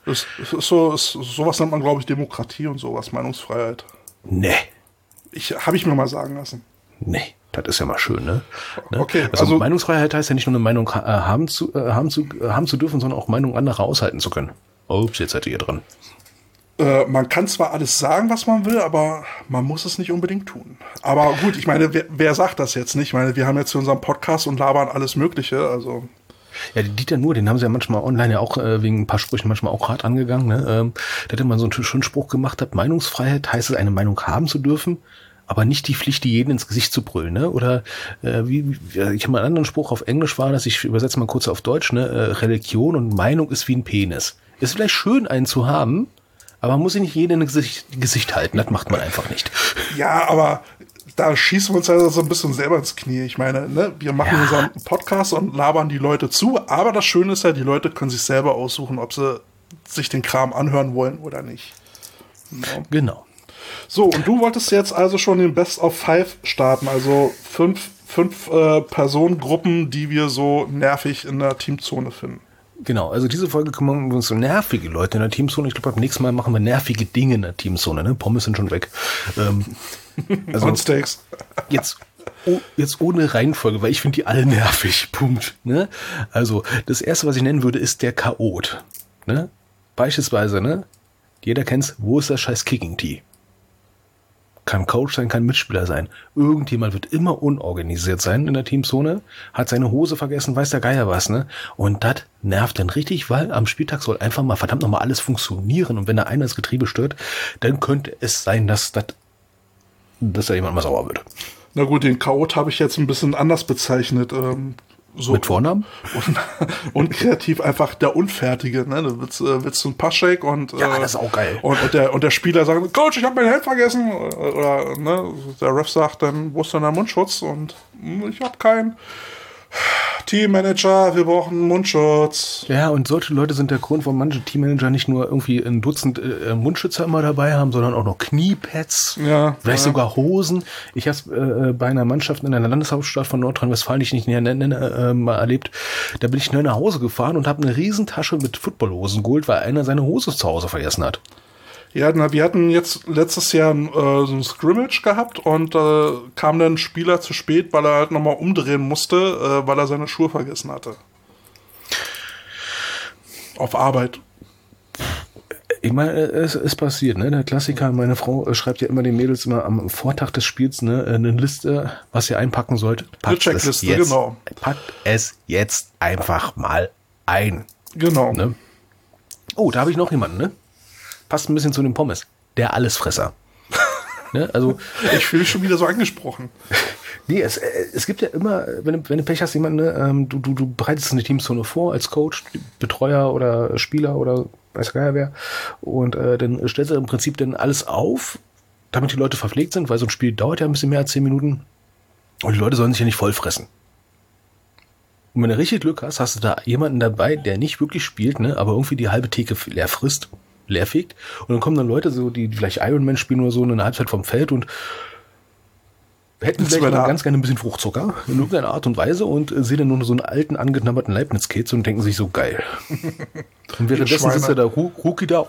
Sowas nennt man, glaube ich, Demokratie und sowas, Meinungsfreiheit. Nee. Habe ich mir mal sagen lassen. Nee, das ist ja mal schön, ne? Okay, also Meinungsfreiheit heißt ja nicht nur eine Meinung haben zu dürfen, sondern auch Meinungen anderer aushalten zu können. Ups, jetzt seid ihr dran. Man kann zwar alles sagen, was man will, aber man muss es nicht unbedingt tun. Aber gut, ich meine, wer sagt das jetzt nicht? Ich meine, wir haben jetzt hier unseren Podcast und labern alles Mögliche, also... Ja, Dieter Nuhr, den haben sie ja manchmal online ja auch wegen ein paar Sprüchen manchmal auch hart angegangen. Ne? Der hat immer so einen schönen Spruch gemacht, Meinungsfreiheit heißt es, eine Meinung haben zu dürfen, aber nicht die Pflicht, die jeden ins Gesicht zu brüllen. Ne? Oder ich habe mal einen anderen Spruch auf Englisch war, dass ich übersetze mal kurz auf Deutsch, ne? Religion und Meinung ist wie ein Penis. Ist vielleicht schön, einen zu haben, aber man muss sich nicht jeden ins Gesicht halten. Das macht man einfach nicht. Ja, aber... Da schießen wir uns ja so ein bisschen selber ins Knie. Ich meine, ne, wir machen unseren Podcast und labern die Leute zu, aber das Schöne ist ja, die Leute können sich selber aussuchen, ob sie sich den Kram anhören wollen oder nicht. Genau. So, und du wolltest jetzt also schon den Best of Five starten, also fünf Personengruppen, die wir so nervig in der Teamzone finden. Genau, also diese Folge kümmern wir uns so nervige Leute in der Teamzone. Ich glaube, beim nächsten Mal machen wir nervige Dinge in der Teamzone. Ne? Pommes sind schon weg. Also und Steaks. Jetzt ohne Reihenfolge, weil ich finde die alle nervig. Punkt. Ne? Also das erste, was ich nennen würde, ist der Chaot. Ne? Beispielsweise, ne? Jeder kennt's, wo ist das scheiß Kicking Tee? Kann Coach sein, kann Mitspieler sein. Irgendjemand wird immer unorganisiert sein in der Teamzone, hat seine Hose vergessen, weiß der Geier was, ne? Und das nervt dann richtig, weil am Spieltag soll einfach mal verdammt nochmal alles funktionieren und wenn da einer das Getriebe stört, dann könnte es sein, dass da jemand mal sauer wird. Na gut, den Chaot habe ich jetzt ein bisschen anders bezeichnet. So mit Vornamen? Und kreativ einfach der Unfertige, ne? Du willst du einen Passshake und ja, das ist auch geil. Und der Spieler sagt, Coach, ich habe mein Hemd vergessen. Oder ne, der Ref sagt dann, wo ist denn der Mundschutz? Und ich habe keinen. Teammanager, wir brauchen einen Mundschutz. Ja, und solche Leute sind der Grund, warum manche Teammanager nicht nur irgendwie ein Dutzend Mundschützer immer dabei haben, sondern auch noch Kniepads, vielleicht sogar Hosen. Ich habe es bei einer Mannschaft in einer Landeshauptstadt von Nordrhein-Westfalen, die ich nicht näher nenne, mal erlebt. Da bin ich schnell nach Hause gefahren und habe eine Riesentasche mit Footballhosen geholt, weil einer seine Hose zu Hause vergessen hat. Ja, wir hatten jetzt letztes Jahr so ein Scrimmage gehabt und kam dann ein Spieler zu spät, weil er halt nochmal umdrehen musste, weil er seine Schuhe vergessen hatte. Auf Arbeit. Ich meine, es ist passiert, ne? Der Klassiker, meine Frau schreibt ja immer den Mädels immer am Vortag des Spiels, ne, eine Liste, was ihr einpacken sollt. Eine Checkliste, genau. Packt es jetzt einfach mal ein. Genau. Ne? Oh, da habe ich noch jemanden, ne? Passt ein bisschen zu den Pommes. Der Allesfresser. Ne? Also, ich fühle mich schon wieder so angesprochen. Nee, es gibt ja immer, wenn du Pech hast, jemanden, ne, du bereitest eine Teamzone vor als Coach, Betreuer oder Spieler oder weiß gar nicht wer. Und dann stellt er im Prinzip dann alles auf, damit die Leute verpflegt sind, weil so ein Spiel dauert ja ein bisschen mehr als 10 Minuten. Und die Leute sollen sich ja nicht voll fressen. Und wenn du richtig Glück hast, hast du da jemanden dabei, der nicht wirklich spielt, ne, aber irgendwie die halbe Theke leer fegt. Und dann kommen dann Leute, so, die vielleicht Iron Man spielen oder so, in einer Halbzeit vom Feld und hätten vielleicht mal ganz gerne ein bisschen Fruchtzucker in irgendeiner Art und Weise und sehen dann nur so einen alten, angenammerten Leibniz-Käse und denken sich so, geil. Und währenddessen sitzt der Rookie da,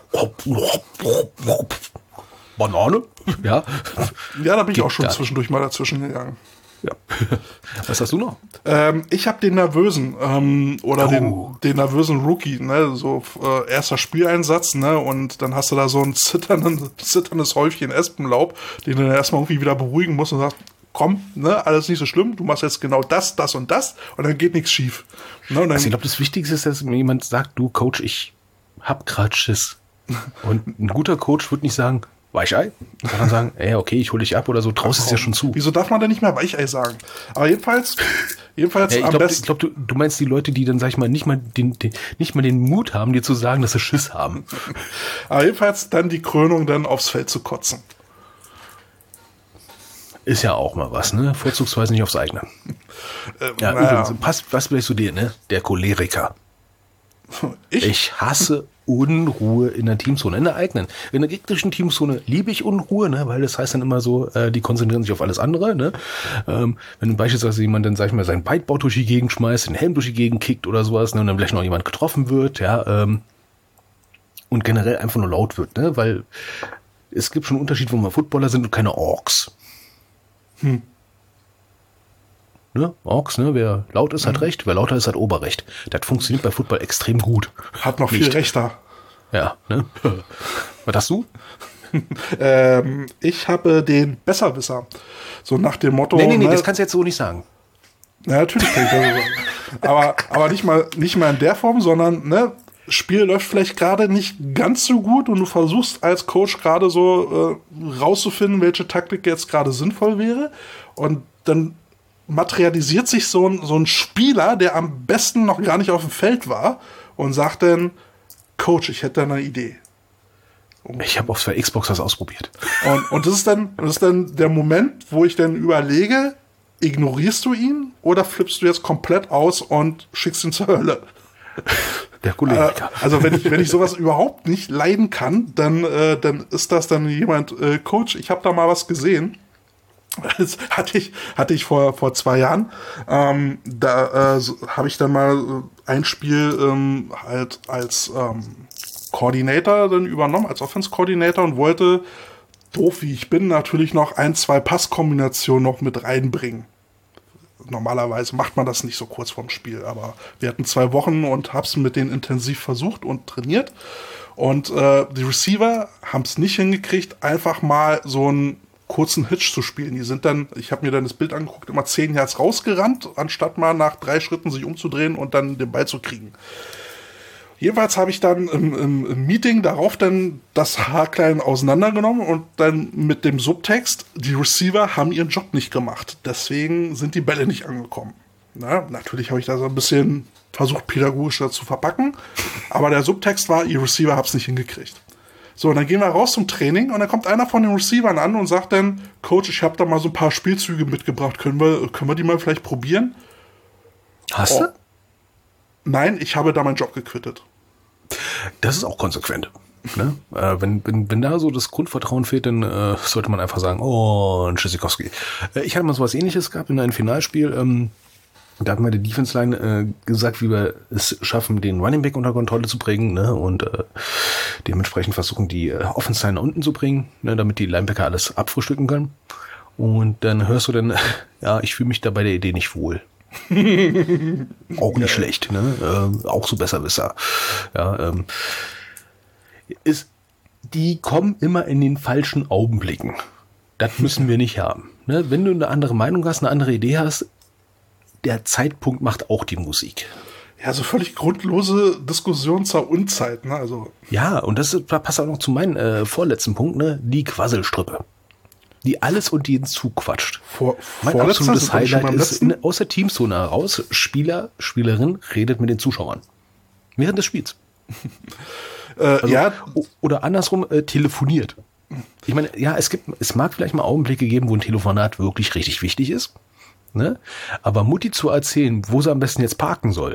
Banane, ja. Ja, da bin ich auch schon zwischendurch mal dazwischen gegangen. Ja. Was hast du noch? Ich habe den nervösen den nervösen Rookie, ne, so erster Spieleinsatz, ne, und dann hast du da so ein zitterndes Häufchen Espenlaub, den du dann erstmal irgendwie wieder beruhigen musst und sagst, komm, ne, alles nicht so schlimm, du machst jetzt genau das und dann geht nichts schief. Ne, und dann, also ich glaube, das Wichtigste ist, dass mir jemand sagt, du Coach, ich hab grad Schiss. Und ein guter Coach wird nicht sagen, Weichei, sondern sagen, ey, okay, ich hole dich ab oder so, traust es ja schon zu. Wieso darf man denn nicht mehr Weichei sagen? Aber jedenfalls ja, ich glaube, du meinst die Leute, die dann, sag ich mal, nicht mal den Mut haben, dir zu sagen, dass sie Schiss haben. Aber jedenfalls dann die Krönung, dann aufs Feld zu kotzen. Ist ja auch mal was, ne? Vorzugsweise nicht aufs eigene. Ja, übrigens, passt vielleicht zu dir, ne? Der Choleriker. Ich hasse Unruhe in der Teamzone, in der eigenen. In der gegnerischen Teamzone liebe ich Unruhe, ne, weil das heißt dann immer so, die konzentrieren sich auf alles andere, ne. Wenn beispielsweise jemand dann, sag ich mal, sein Beitboard durch die Gegend schmeißt, den Helm durch die Gegend kickt oder sowas, ne, und dann vielleicht noch jemand getroffen wird, ja, und generell einfach nur laut wird, ne, weil es gibt schon einen Unterschied, wo wir Footballer sind und keine Orks. Ne? Orks, ne? Wer laut ist, hat Recht, wer lauter ist, hat Oberrecht. Das funktioniert bei Football extrem gut. Hat noch viel Rechter. Ja, ne? Was hast du? Ich habe den Besserwisser. So nach dem Motto. Nee, das kannst du jetzt so nicht sagen. Ja, natürlich kann ich das so sagen. Aber nicht mal in der Form, sondern, ne, Spiel läuft vielleicht gerade nicht ganz so gut und du versuchst als Coach gerade so rauszufinden, welche Taktik jetzt gerade sinnvoll wäre. Und dann materialisiert sich so ein Spieler, der am besten noch gar nicht auf dem Feld war und sagt dann, Coach, ich hätte da eine Idee. Ich habe auf der Xbox das ausprobiert. Und das ist dann der Moment, wo ich dann überlege, ignorierst du ihn oder flippst du jetzt komplett aus und schickst ihn zur Hölle? Der Choleriker. Also wenn ich sowas überhaupt nicht leiden kann, dann ist das dann jemand, Coach, ich habe da mal was gesehen. Das hatte ich vor 2 Jahren. Da habe ich dann mal ein Spiel halt als Coordinator dann übernommen, als Offense-Coordinator und wollte, doof wie ich bin, natürlich noch 1-2 Passkombinationen noch mit reinbringen. Normalerweise macht man das nicht so kurz vorm Spiel, aber wir hatten 2 Wochen und hab's mit denen intensiv versucht und trainiert. Und die Receiver haben es nicht hingekriegt, einfach mal so einen kurzen Hitch zu spielen. Die sind dann, ich habe mir dann das Bild angeguckt, immer 10 Yards rausgerannt, anstatt mal nach 3 Schritten sich umzudrehen und dann den Ball zu kriegen. Jedenfalls habe ich dann im Meeting darauf dann das haarklein auseinandergenommen und dann mit dem Subtext, die Receiver haben ihren Job nicht gemacht. Deswegen sind die Bälle nicht angekommen. Na, natürlich habe ich da so ein bisschen versucht, pädagogisch zu verpacken, aber der Subtext war, ihr Receiver habt es nicht hingekriegt. So, und dann gehen wir raus zum Training und dann kommt einer von den Receivern an und sagt dann, Coach, ich habe da mal so ein paar Spielzüge mitgebracht, können wir die mal vielleicht probieren? Hast du? Nein, ich habe da meinen Job gequittet. Das ist auch konsequent. Ne? Wenn da so das Grundvertrauen fehlt, dann sollte man einfach sagen, oh, ein Tschüssikowski. Ich hatte mal so was Ähnliches gehabt in einem Finalspiel. Da hat mir die Defense-Line gesagt, wie wir es schaffen, den Running Back unter Kontrolle zu bringen, ne? Und dementsprechend versuchen, die Offense-Line nach unten zu bringen, ne? Damit die Linebacker alles abfrühstücken können. Und dann hörst du dann, ja, ich fühle mich da bei der Idee nicht wohl. Auch nicht schlecht, ne? Auch so Besserwisser. Ja, die kommen immer in den falschen Augenblicken. Das müssen wir nicht haben. Ne? Wenn du eine andere Meinung hast, eine andere Idee hast, der Zeitpunkt macht auch die Musik. Ja, so völlig grundlose Diskussion zur Unzeit, ne? Also. Ja, und das passt auch noch zu meinem vorletzten Punkt, ne? Die Quasselstrippe. Die alles und jeden zuquatscht. Mein absolutes Highlight ist, aus der Teamzone heraus, Spieler, Spielerin redet mit den Zuschauern. Während des Spiels. Ja. Oder andersrum, telefoniert. Ich meine, ja, es mag vielleicht mal Augenblicke geben, wo ein Telefonat wirklich richtig wichtig ist, ne? Aber Mutti zu erzählen, wo sie am besten jetzt parken soll,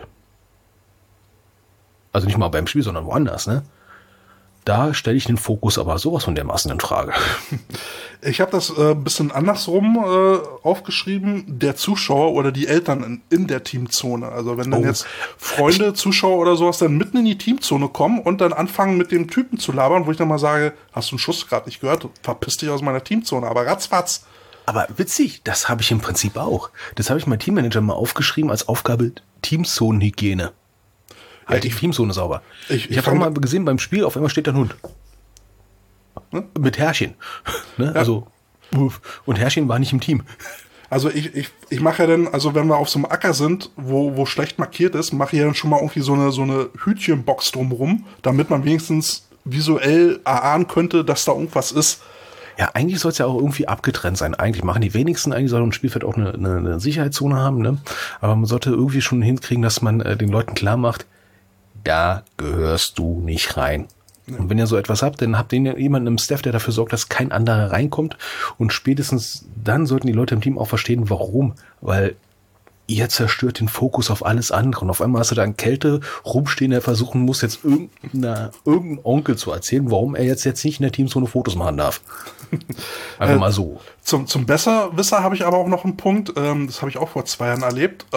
also nicht mal beim Spiel, sondern woanders, ne? Da stelle ich den Fokus aber sowas von dermaßen in Frage. Ich habe das ein bisschen andersrum aufgeschrieben, der Zuschauer oder die Eltern in der Teamzone. Also wenn dann jetzt Freunde, Zuschauer oder sowas dann mitten in die Teamzone kommen und dann anfangen mit dem Typen zu labern, wo ich dann mal sage, hast du einen Schuss gerade nicht gehört? Verpiss dich aus meiner Teamzone, aber ratzfatz. Aber witzig, das habe ich im Prinzip auch. Das habe ich meinem Teammanager mal aufgeschrieben als Aufgabe Teamzonenhygiene. Halt die Teamzone sauber. Ich habe auch mal gesehen beim Spiel, auf einmal steht da ein Hund. Mit Herrchen. Ne? Ja. Also, und Herrchen war nicht im Team. Also ich mache ja dann, also wenn wir auf so einem Acker sind, wo schlecht markiert ist, mache ich ja dann schon mal irgendwie so eine Hütchenbox drumrum, damit man wenigstens visuell erahnen könnte, dass da irgendwas ist. Ja, eigentlich soll es ja auch irgendwie abgetrennt sein. Eigentlich machen die wenigsten, eigentlich soll ein Spielfeld auch eine Sicherheitszone haben, ne? Aber man sollte irgendwie schon hinkriegen, dass man den Leuten klar macht, da gehörst du nicht rein. Ja. Und wenn ihr so etwas habt, dann habt ihr jemanden im Staff, der dafür sorgt, dass kein anderer reinkommt. Und spätestens dann sollten die Leute im Team auch verstehen, warum. Weil ihr zerstört den Fokus auf alles andere. Und auf einmal hast du da einen Kälte rumstehen, der versuchen muss, jetzt irgendeinen Onkel zu erzählen, warum er jetzt nicht in der Teamzone Fotos machen darf. Einfach mal so. Zum Besserwisser habe ich aber auch noch einen Punkt. Das habe ich auch vor 2 Jahren erlebt.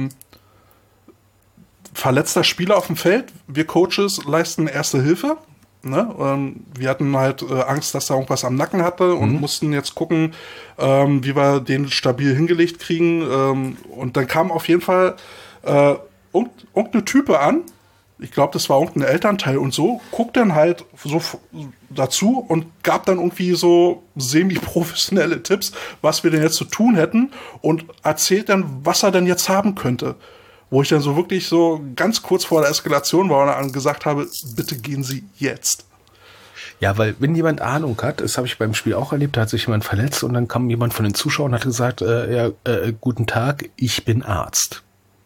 Verletzter Spieler auf dem Feld. Wir Coaches leisten Erste Hilfe. Ne? Wir hatten halt Angst, dass er irgendwas am Nacken hatte und mussten jetzt gucken, wie wir den stabil hingelegt kriegen. Und dann kam auf jeden Fall irgendeine Type an. Ich glaube, das war irgendein Elternteil und so. Guckt dann halt so dazu und gab dann irgendwie so semi-professionelle Tipps, was wir denn jetzt zu tun hätten und erzählt dann, was er denn jetzt haben könnte. Wo ich dann so wirklich so ganz kurz vor der Eskalation war und dann gesagt habe, bitte gehen Sie jetzt. Ja, weil wenn jemand Ahnung hat, das habe ich beim Spiel auch erlebt, da hat sich jemand verletzt und dann kam jemand von den Zuschauern und hat gesagt, guten Tag, ich bin Arzt.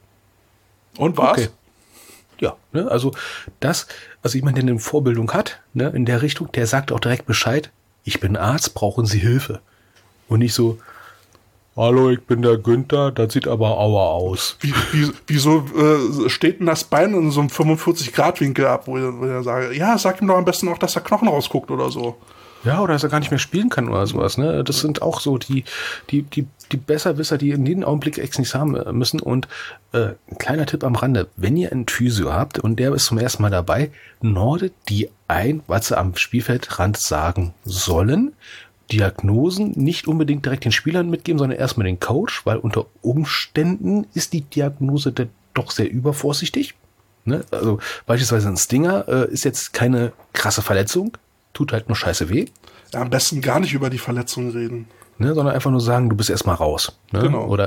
Und was? Okay. Ja, ne, also jemand, der eine Vorbildung hat, ne, in der Richtung, der sagt auch direkt Bescheid, ich bin Arzt, brauchen Sie Hilfe. Und nicht so, hallo, ich bin der Günther, das sieht aber auer aus. Wieso steht denn das Bein in so einem 45-Grad-Winkel ab, wo ich sage, ja, sag ihm doch am besten auch, dass der Knochen rausguckt oder so. Ja, oder dass er gar nicht mehr spielen kann oder sowas, ne? Das sind auch so die Besserwisser, die in jedem Augenblick nichts haben müssen. Und ein kleiner Tipp am Rande, wenn ihr einen Physio habt und der ist zum ersten Mal dabei, nordet die ein, was sie am Spielfeldrand sagen sollen. Diagnosen nicht unbedingt direkt den Spielern mitgeben, sondern erstmal den Coach, weil unter Umständen ist die Diagnose doch sehr übervorsichtig. Ne? Also beispielsweise ein Stinger ist jetzt keine krasse Verletzung, tut halt nur scheiße weh. Ja, am besten gar nicht über die Verletzung reden. Ne? Sondern einfach nur sagen, du bist erstmal raus. Ne? Genau. Oder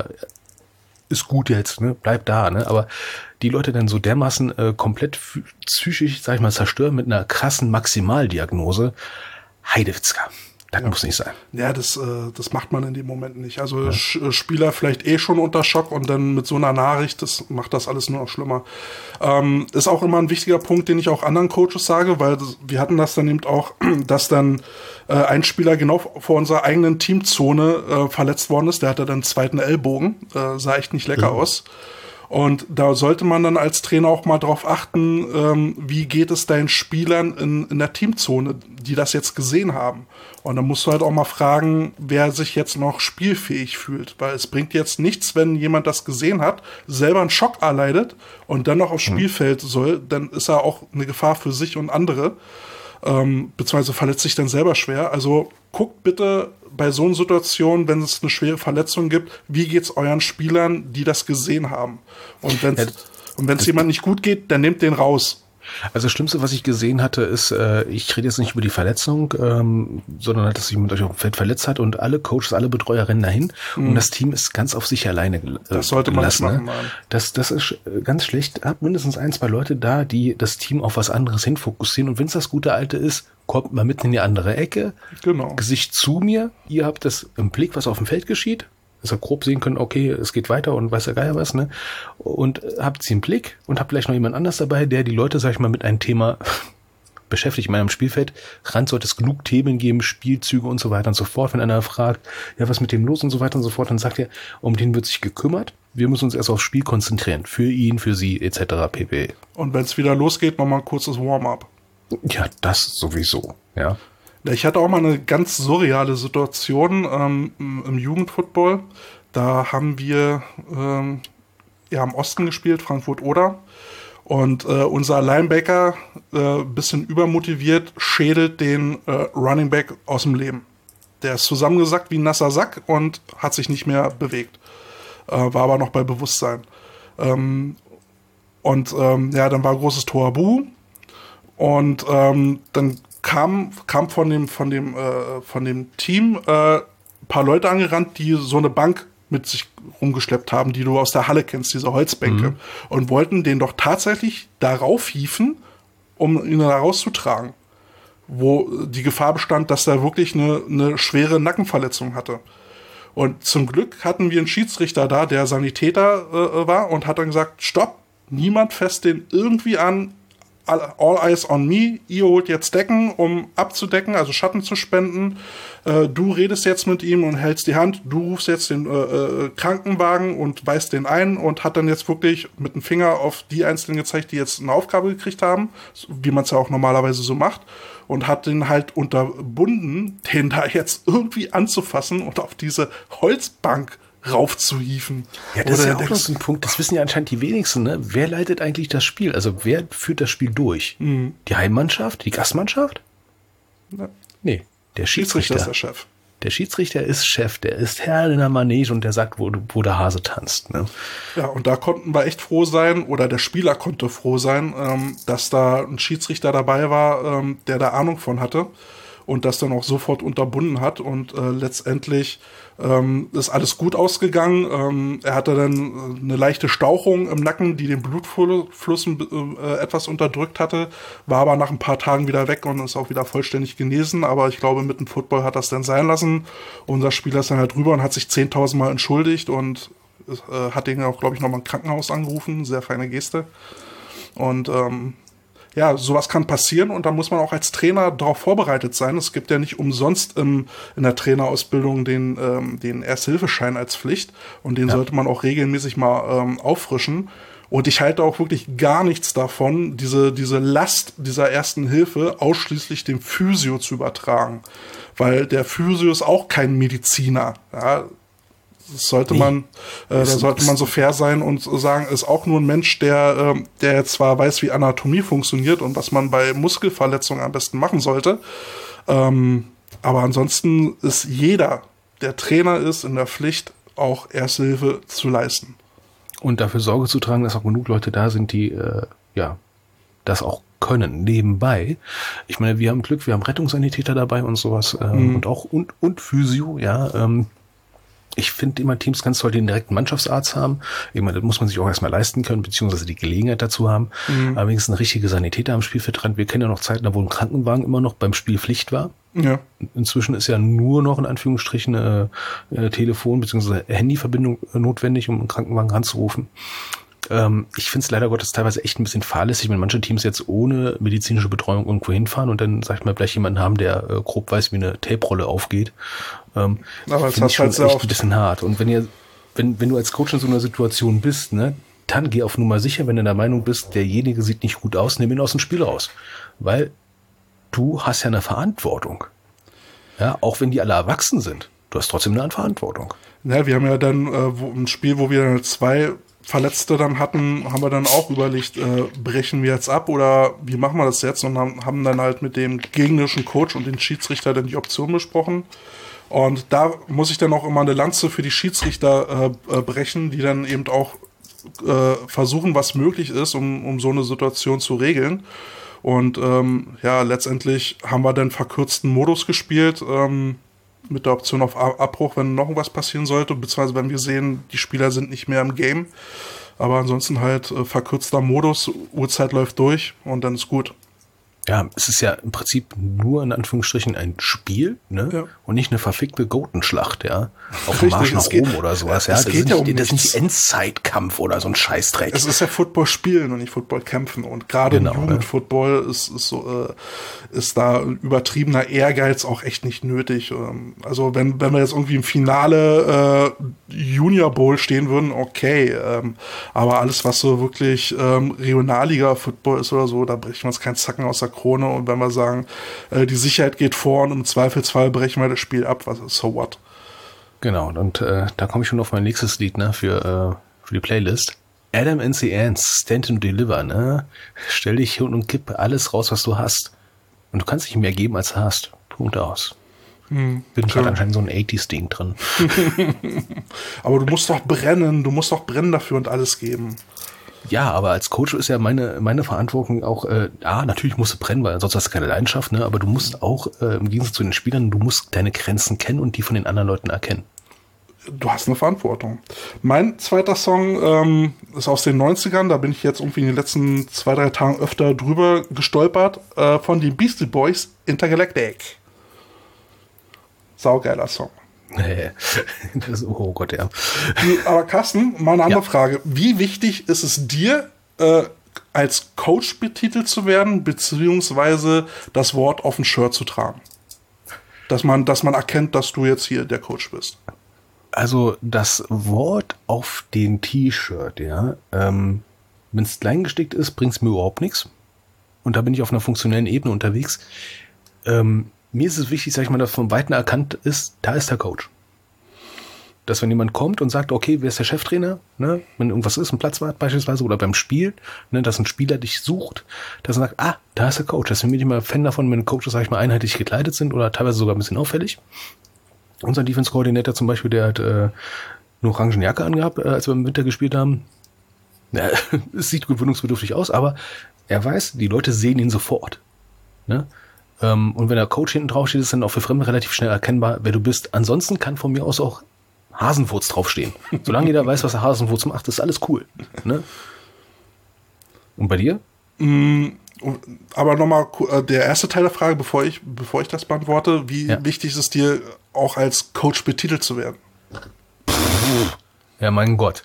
ist gut jetzt, ne? Bleib da. Ne? Aber die Leute dann so dermaßen komplett psychisch, sag ich mal, zerstören mit einer krassen Maximaldiagnose, Heidewitzka. Das muss nicht sein. Ja, das macht man in dem Moment nicht. Also Spieler vielleicht schon unter Schock und dann mit so einer Nachricht, das macht das alles nur noch schlimmer. Ist auch immer ein wichtiger Punkt, den ich auch anderen Coaches sage, weil wir hatten das dann eben auch, dass dann ein Spieler genau vor unserer eigenen Teamzone verletzt worden ist. Der hatte dann einen zweiten Ellbogen, sah echt nicht lecker aus. Und da sollte man dann als Trainer auch mal drauf achten, wie geht es deinen Spielern in der Teamzone, die das jetzt gesehen haben. Und dann musst du halt auch mal fragen, wer sich jetzt noch spielfähig fühlt. Weil es bringt jetzt nichts, wenn jemand das gesehen hat, selber einen Schock erleidet und dann noch aufs Spielfeld soll, dann ist er auch eine Gefahr für sich und andere. Beziehungsweise verletzt sich dann selber schwer. Also guckt bitte bei so einer Situation, wenn es eine schwere Verletzung gibt, wie geht's euren Spielern, die das gesehen haben? Und wenn es jemand nicht gut geht, dann nehmt den raus. Also das Schlimmste, was ich gesehen hatte, ist, ich rede jetzt nicht über die Verletzung, sondern dass sich jemand auf dem Feld verletzt hat und alle Coaches, alle Betreuer rennen dahin und das Team ist ganz auf sich alleine gelassen. Das sollte man nicht machen. Ne? Das ist ganz schlecht. Habt mindestens 1, 2 Leute da, die das Team auf was anderes hinfokussieren und wenn es das gute Alte ist, kommt mal mitten in die andere Ecke, genau. Gesicht zu mir, ihr habt das im Blick, was auf dem Feld geschieht, dass ihr grob sehen könnt, okay, es geht weiter und weiß der Geier was, ne? Und habt sie im Blick und habt vielleicht noch jemand anders dabei, der die Leute, sag ich mal, mit einem Thema beschäftigt in meinem Spielfeld, ran sollte es genug Themen geben, Spielzüge und so weiter und so fort. Wenn einer fragt, ja, was mit dem los und so weiter und so fort, dann sagt er, um den wird sich gekümmert. Wir müssen uns erst aufs Spiel konzentrieren. Für ihn, für sie, etc. pp. Und wenn es wieder losgeht, nochmal ein kurzes Warm-up. Ja, das sowieso, ja. Ich hatte auch mal eine ganz surreale Situation im Jugendfootball. Da haben wir im Osten gespielt, Frankfurt-Oder. Und unser Linebacker, bisschen übermotiviert, schädelt den Running Back aus dem Leben. Der ist zusammengesackt wie ein nasser Sack und hat sich nicht mehr bewegt. War aber noch bei Bewusstsein. Dann war großes Tohuwabohu. Und dann kam von dem Team paar Leute angerannt, die so eine Bank mit sich rumgeschleppt haben, die du aus der Halle kennst, diese Holzbänke, und wollten den doch tatsächlich darauf hieven, um ihn da rauszutragen, wo die Gefahr bestand, dass er wirklich eine schwere Nackenverletzung hatte. Und zum Glück hatten wir einen Schiedsrichter da, der Sanitäter war, und hat dann gesagt, stopp, niemand fasst den irgendwie an, all eyes on me, ihr holt jetzt Decken, um abzudecken, also Schatten zu spenden. Du redest jetzt mit ihm und hältst die Hand, du rufst jetzt den Krankenwagen und weist den ein, und hat dann jetzt wirklich mit dem Finger auf die Einzelnen gezeigt, die jetzt eine Aufgabe gekriegt haben, wie man es ja auch normalerweise so macht, und hat den halt unterbunden, den da jetzt irgendwie anzufassen und auf diese Holzbank raufzuhieven. Ja, das ist ja auch so ein Punkt, das wissen ja anscheinend die wenigsten, ne? Wer leitet eigentlich das Spiel? Also wer führt das Spiel durch? Die Heimmannschaft? Die Gastmannschaft? Ja. Nee, der Schiedsrichter ist der Chef. Der Schiedsrichter ist Chef, der ist Herr in der Manege und der sagt, wo der Hase tanzt. Ne? Ja, und da konnten wir echt froh sein, oder der Spieler konnte froh sein, dass da ein Schiedsrichter dabei war, der da Ahnung von hatte und das dann auch sofort unterbunden hat, und letztendlich ist alles gut ausgegangen. Er hatte dann eine leichte Stauchung im Nacken, die den Blutfluss etwas unterdrückt hatte, war aber nach ein paar Tagen wieder weg und ist auch wieder vollständig genesen. Aber ich glaube, mit dem Football hat das dann sein lassen. Unser Spieler ist dann halt rüber und hat sich 10.000 Mal entschuldigt und hat den auch, glaube ich, nochmal im Krankenhaus angerufen. Sehr feine Geste. Und ja, sowas kann passieren, und da muss man auch als Trainer darauf vorbereitet sein. Es gibt ja nicht umsonst in der Trainerausbildung den Erste-Hilfe-Schein als Pflicht, und den sollte man auch regelmäßig mal auffrischen. Und ich halte auch wirklich gar nichts davon, diese Last dieser Ersten Hilfe ausschließlich dem Physio zu übertragen, weil der Physio ist auch kein Mediziner. Ja, da sollte man so fair sein und sagen, ist auch nur ein Mensch, der zwar weiß, wie Anatomie funktioniert und was man bei Muskelverletzungen am besten machen sollte, aber ansonsten ist jeder, der Trainer ist, in der Pflicht, auch Erste Hilfe zu leisten. Und dafür Sorge zu tragen, dass auch genug Leute da sind, die das auch können, nebenbei. Ich meine, wir haben Glück, wir haben Rettungssanitäter dabei und sowas und auch und Physio, ja. Ich finde immer Teams ganz toll, den direkten Mannschaftsarzt haben. Ich meine, das muss man sich auch erstmal leisten können, beziehungsweise die Gelegenheit dazu haben. Aber wenigstens eine richtige Sanitäter am Spielfeld dran. Wir kennen ja noch Zeiten, da wo ein Krankenwagen immer noch beim Spiel Pflicht war. Ja. Inzwischen ist ja nur noch in Anführungsstrichen eine Telefon- bzw. Handyverbindung notwendig, um einen Krankenwagen ranzurufen. Ich finde es leider Gottes teilweise echt ein bisschen fahrlässig, wenn manche Teams jetzt ohne medizinische Betreuung irgendwo hinfahren und dann, sag ich mal, gleich jemanden haben, der grob weiß, wie eine Tape-Rolle aufgeht. Aber das ist schon echt ein bisschen hart. Und wenn du als Coach in so einer Situation bist, ne, dann geh auf Nummer sicher, wenn du der Meinung bist, derjenige sieht nicht gut aus, nimm ihn aus dem Spiel raus. Weil du hast ja eine Verantwortung. Ja, auch wenn die alle erwachsen sind. Du hast trotzdem eine Verantwortung. Ja, wir haben ja dann ein Spiel, wo wir dann 2 Verletzte dann hatten, haben wir dann auch überlegt, brechen wir jetzt ab oder wie machen wir das jetzt, und haben dann halt mit dem gegnerischen Coach und den Schiedsrichter dann die Option besprochen. Und da muss ich dann auch immer eine Lanze für die Schiedsrichter brechen, die dann eben auch versuchen, was möglich ist, um so eine Situation zu regeln. Und letztendlich haben wir dann verkürzten Modus gespielt, mit der Option auf Abbruch, wenn noch was passieren sollte, beziehungsweise wenn wir sehen, die Spieler sind nicht mehr im Game. Aber ansonsten halt verkürzter Modus, Uhrzeit läuft durch und dann ist gut. Ja, es ist ja im Prinzip nur in Anführungsstrichen ein Spiel, ne? Ja. Und nicht eine verfickte Gotenschlacht, ja. Auf dem Marsch nach Rom oder sowas, ja. Das ist nicht Endzeitkampf oder so ein Scheißdreck. Es ist ja Football spielen und nicht Football kämpfen. Und gerade im Jugendfootball ist da übertriebener Ehrgeiz auch echt nicht nötig. Also wenn wir jetzt irgendwie im Finale Junior Bowl stehen würden, okay. Aber alles, was so wirklich Regionalliga-Football ist oder so, da brechen wir uns keinen Zacken aus der Krone. Und wenn wir sagen, die Sicherheit geht vor und im Zweifelsfall brechen wir das Spiel ab, so what? Genau, und da komme ich schon auf mein nächstes Lied, ne, für die Playlist. Adam N.C. Ants, Stand and Deliver, ne? Stell dich hin und gib alles raus, was du hast. Und du kannst nicht mehr geben, als du hast. Punkt aus. Bin gerade anscheinend so ein 80s-Ding drin. Aber du musst doch brennen dafür und alles geben. Ja, aber als Coach ist ja meine Verantwortung auch, natürlich musst du brennen, weil sonst hast du keine Leidenschaft, ne? Aber du musst auch, im Gegensatz zu den Spielern, du musst deine Grenzen kennen und die von den anderen Leuten erkennen. Du hast eine Verantwortung. Mein zweiter Song ist aus den 90ern, da bin ich jetzt irgendwie in den letzten 2-3 Tagen öfter drüber gestolpert, von den Beastie Boys, Intergalactic. Saugeiler Song. Oh Gott, ja. Aber Carsten, mal eine andere Frage. Wie wichtig ist es dir, als Coach betitelt zu werden, beziehungsweise das Wort auf dem Shirt zu tragen? Dass man erkennt, dass du jetzt hier der Coach bist. Also das Wort auf den T-Shirt, ja, wenn es klein gestickt ist, bringt es mir überhaupt nichts. Und da bin ich auf einer funktionellen Ebene unterwegs. Mir ist es wichtig, sag ich mal, dass von Weitem erkannt ist, da ist der Coach. Dass wenn jemand kommt und sagt, okay, wer ist der Cheftrainer, ne, wenn irgendwas ist, ein Platzwart beispielsweise oder beim Spiel, ne, dass ein Spieler dich sucht, dass er sagt, da ist der Coach. Deswegen bin ich immer Fan davon, wenn Coaches, sag ich mal, einheitlich gekleidet sind oder teilweise sogar ein bisschen auffällig. Unser Defense-Coordinator zum Beispiel, der hat eine orangen Jacke angehabt, als wir im Winter gespielt haben. Ja, es sieht gewöhnungsbedürftig aus, aber er weiß, die Leute sehen ihn sofort. Ne? Und wenn der Coach hinten drauf steht, ist dann auch für Fremde relativ schnell erkennbar, wer du bist. Ansonsten kann von mir aus auch Hasenfurz draufstehen. Solange jeder weiß, was der Hasenfurz macht, ist alles cool. Ne? Und bei dir? Aber nochmal der erste Teil der Frage, bevor ich das beantworte, wie wichtig ist es dir, auch als Coach betitelt zu werden? Ja, mein Gott.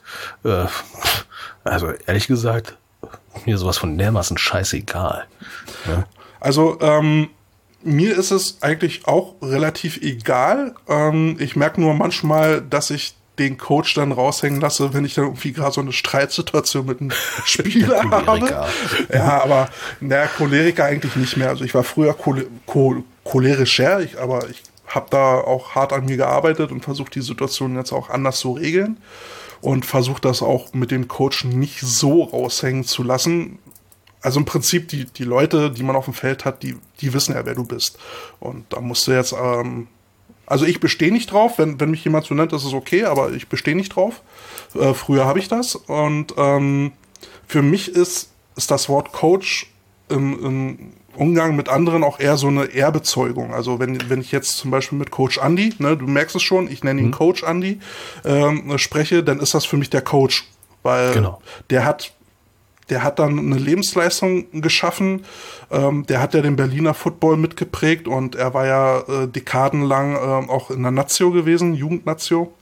Also ehrlich gesagt, mir sowas von dermaßen scheißegal. Ja? Also mir ist es eigentlich auch relativ egal. Ich merke nur manchmal, dass ich den Coach dann raushängen lasse, wenn ich dann irgendwie gerade so eine Streitsituation mit einem Spieler habe. Ja, aber Choleriker eigentlich nicht mehr. Also ich war früher cholerischer, aber ich habe da auch hart an mir gearbeitet und versucht, die Situation jetzt auch anders zu regeln und versucht das auch mit dem Coach nicht so raushängen zu lassen. Also im Prinzip die Leute, die man auf dem Feld hat, die wissen ja, wer du bist. Und da musst du jetzt, also ich bestehe nicht drauf, wenn mich jemand so nennt, das ist okay, aber ich bestehe nicht drauf. Früher habe ich das. Und für mich ist das Wort Coach im Umgang mit anderen auch eher so eine Ehrbezeugung. Also wenn ich jetzt zum Beispiel mit Coach Andi, ne, du merkst es schon, ich nenne ihn Coach Andi, spreche, dann ist das für mich der Coach. Weil der hat dann eine Lebensleistung geschaffen. Der hat ja den Berliner Football mitgeprägt und er war ja dekadenlang auch in der Nazio gewesen, Jugendnazio.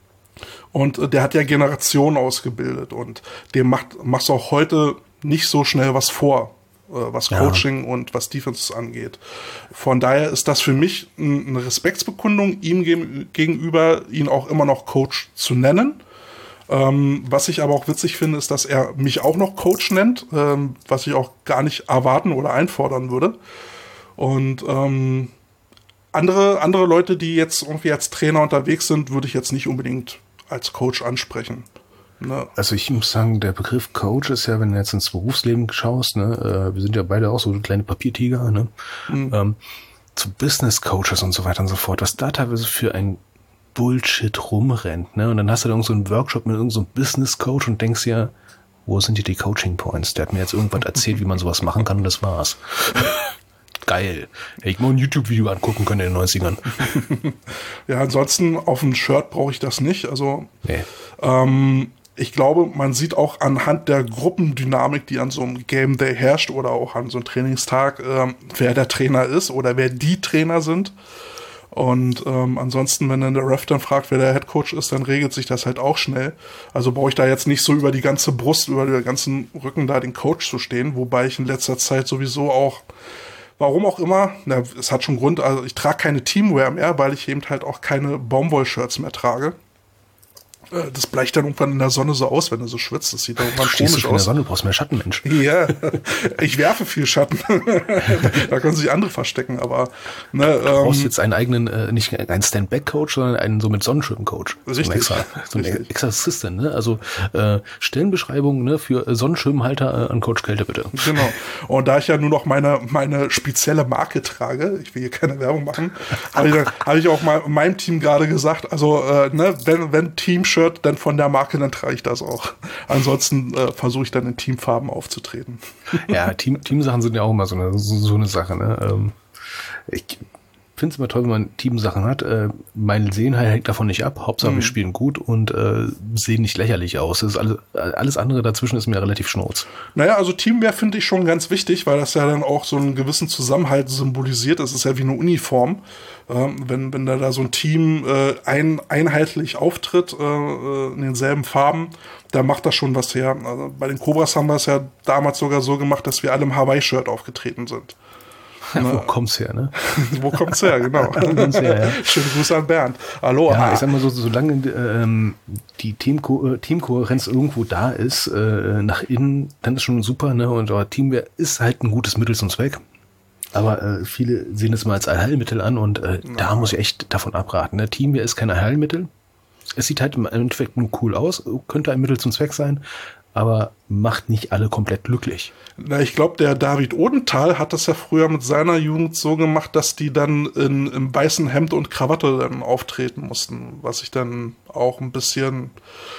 Und der hat ja Generationen ausgebildet und dem machst du auch heute nicht so schnell was vor, was Coaching und was Defense angeht. Von daher ist das für mich eine Respektsbekundung ihm gegenüber, ihn auch immer noch Coach zu nennen. Was ich aber auch witzig finde, ist, dass er mich auch noch Coach nennt, was ich auch gar nicht erwarten oder einfordern würde. Und andere Leute, die jetzt irgendwie als Trainer unterwegs sind, würde ich jetzt nicht unbedingt als Coach ansprechen. Ne? Also ich muss sagen, der Begriff Coach ist ja, wenn du jetzt ins Berufsleben schaust, ne, wir sind ja beide auch so kleine Papiertiger, ne, zu Business Coaches und so weiter und so fort, was da teilweise für ein Bullshit rumrennt, ne? Und dann hast du da irgend so einen Workshop mit irgend so einem Business Coach und denkst ja, wo sind die Coaching Points? Der hat mir jetzt irgendwas erzählt, wie man sowas machen kann und das war's. Geil. Hätte ich mal ein YouTube-Video angucken können in den 90ern. Ja, ansonsten auf ein Shirt brauche ich das nicht. Also ich glaube, man sieht auch anhand der Gruppendynamik, die an so einem Game Day herrscht oder auch an so einem Trainingstag, wer der Trainer ist oder wer die Trainer sind. Und ansonsten, wenn dann der Ref dann fragt, wer der Headcoach ist, dann regelt sich das halt auch schnell. Also brauche ich da jetzt nicht so über die ganze Brust, über den ganzen Rücken da den Coach zu stehen, wobei ich in letzter Zeit sowieso auch, warum auch immer, es hat schon Grund, also ich trage keine Teamwear mehr, weil ich eben halt auch keine Baumwollshirts mehr trage. Das bleicht dann irgendwann in der Sonne so aus, wenn du so schwitzt. Das sieht dann irgendwann komisch aus. In der Sonne, du brauchst mehr Schatten, Mensch. Ja, ich werfe viel Schatten. Da können sich andere verstecken, aber du brauchst jetzt einen eigenen, nicht einen Stand-Back-Coach, sondern einen so mit Sonnenschirm-Coach. Richtig. So ein extra Assistant, ne? Also Stellenbeschreibung, ne, für Sonnenschirmhalter an Coach Kälte, bitte. Genau. Und da ich ja nur noch meine spezielle Marke trage, ich will hier keine Werbung machen, habe ich auch mal meinem Team gerade gesagt, also wenn Team-Shirt, dann von der Marke, dann trage ich das auch. Ansonsten versuche ich dann in Teamfarben aufzutreten. Ja, Teamsachen sind ja auch immer so eine Sache. Ne? Ich finde es immer toll, wenn man Teamsachen hat. Mein Sehen hängt davon nicht ab. Hauptsache wir spielen gut und sehen nicht lächerlich aus. Das ist alles andere dazwischen ist mir relativ schnurz. Naja, also Teamwear finde ich schon ganz wichtig, weil das ja dann auch so einen gewissen Zusammenhalt symbolisiert. Das ist ja wie eine Uniform. Wenn da so ein Team einheitlich auftritt in denselben Farben, da macht das schon was her. Also bei den Cobras haben wir es ja damals sogar so gemacht, dass wir alle im Hawaii-Shirt aufgetreten sind. Wo kommt's her, ne? Wo kommt's her, genau. Schöne Grüße an Bernd. Aloha. Ja, ich sag mal so, solange die Teamkohärenz irgendwo da ist, nach innen, dann ist schon super, ne? Und Teamwear ist halt ein gutes Mittel zum Zweck. Aber viele sehen es mal als Allheilmittel an und da muss ich echt davon abraten. Ne? Teamwear ist kein Allheilmittel. Es sieht halt im Endeffekt nur cool aus, könnte ein Mittel zum Zweck sein, aber macht nicht alle komplett glücklich. Na, ich glaube, der David Odenthal hat das ja früher mit seiner Jugend so gemacht, dass die dann im weißen Hemd und Krawatte dann auftreten mussten, was ich dann auch ein bisschen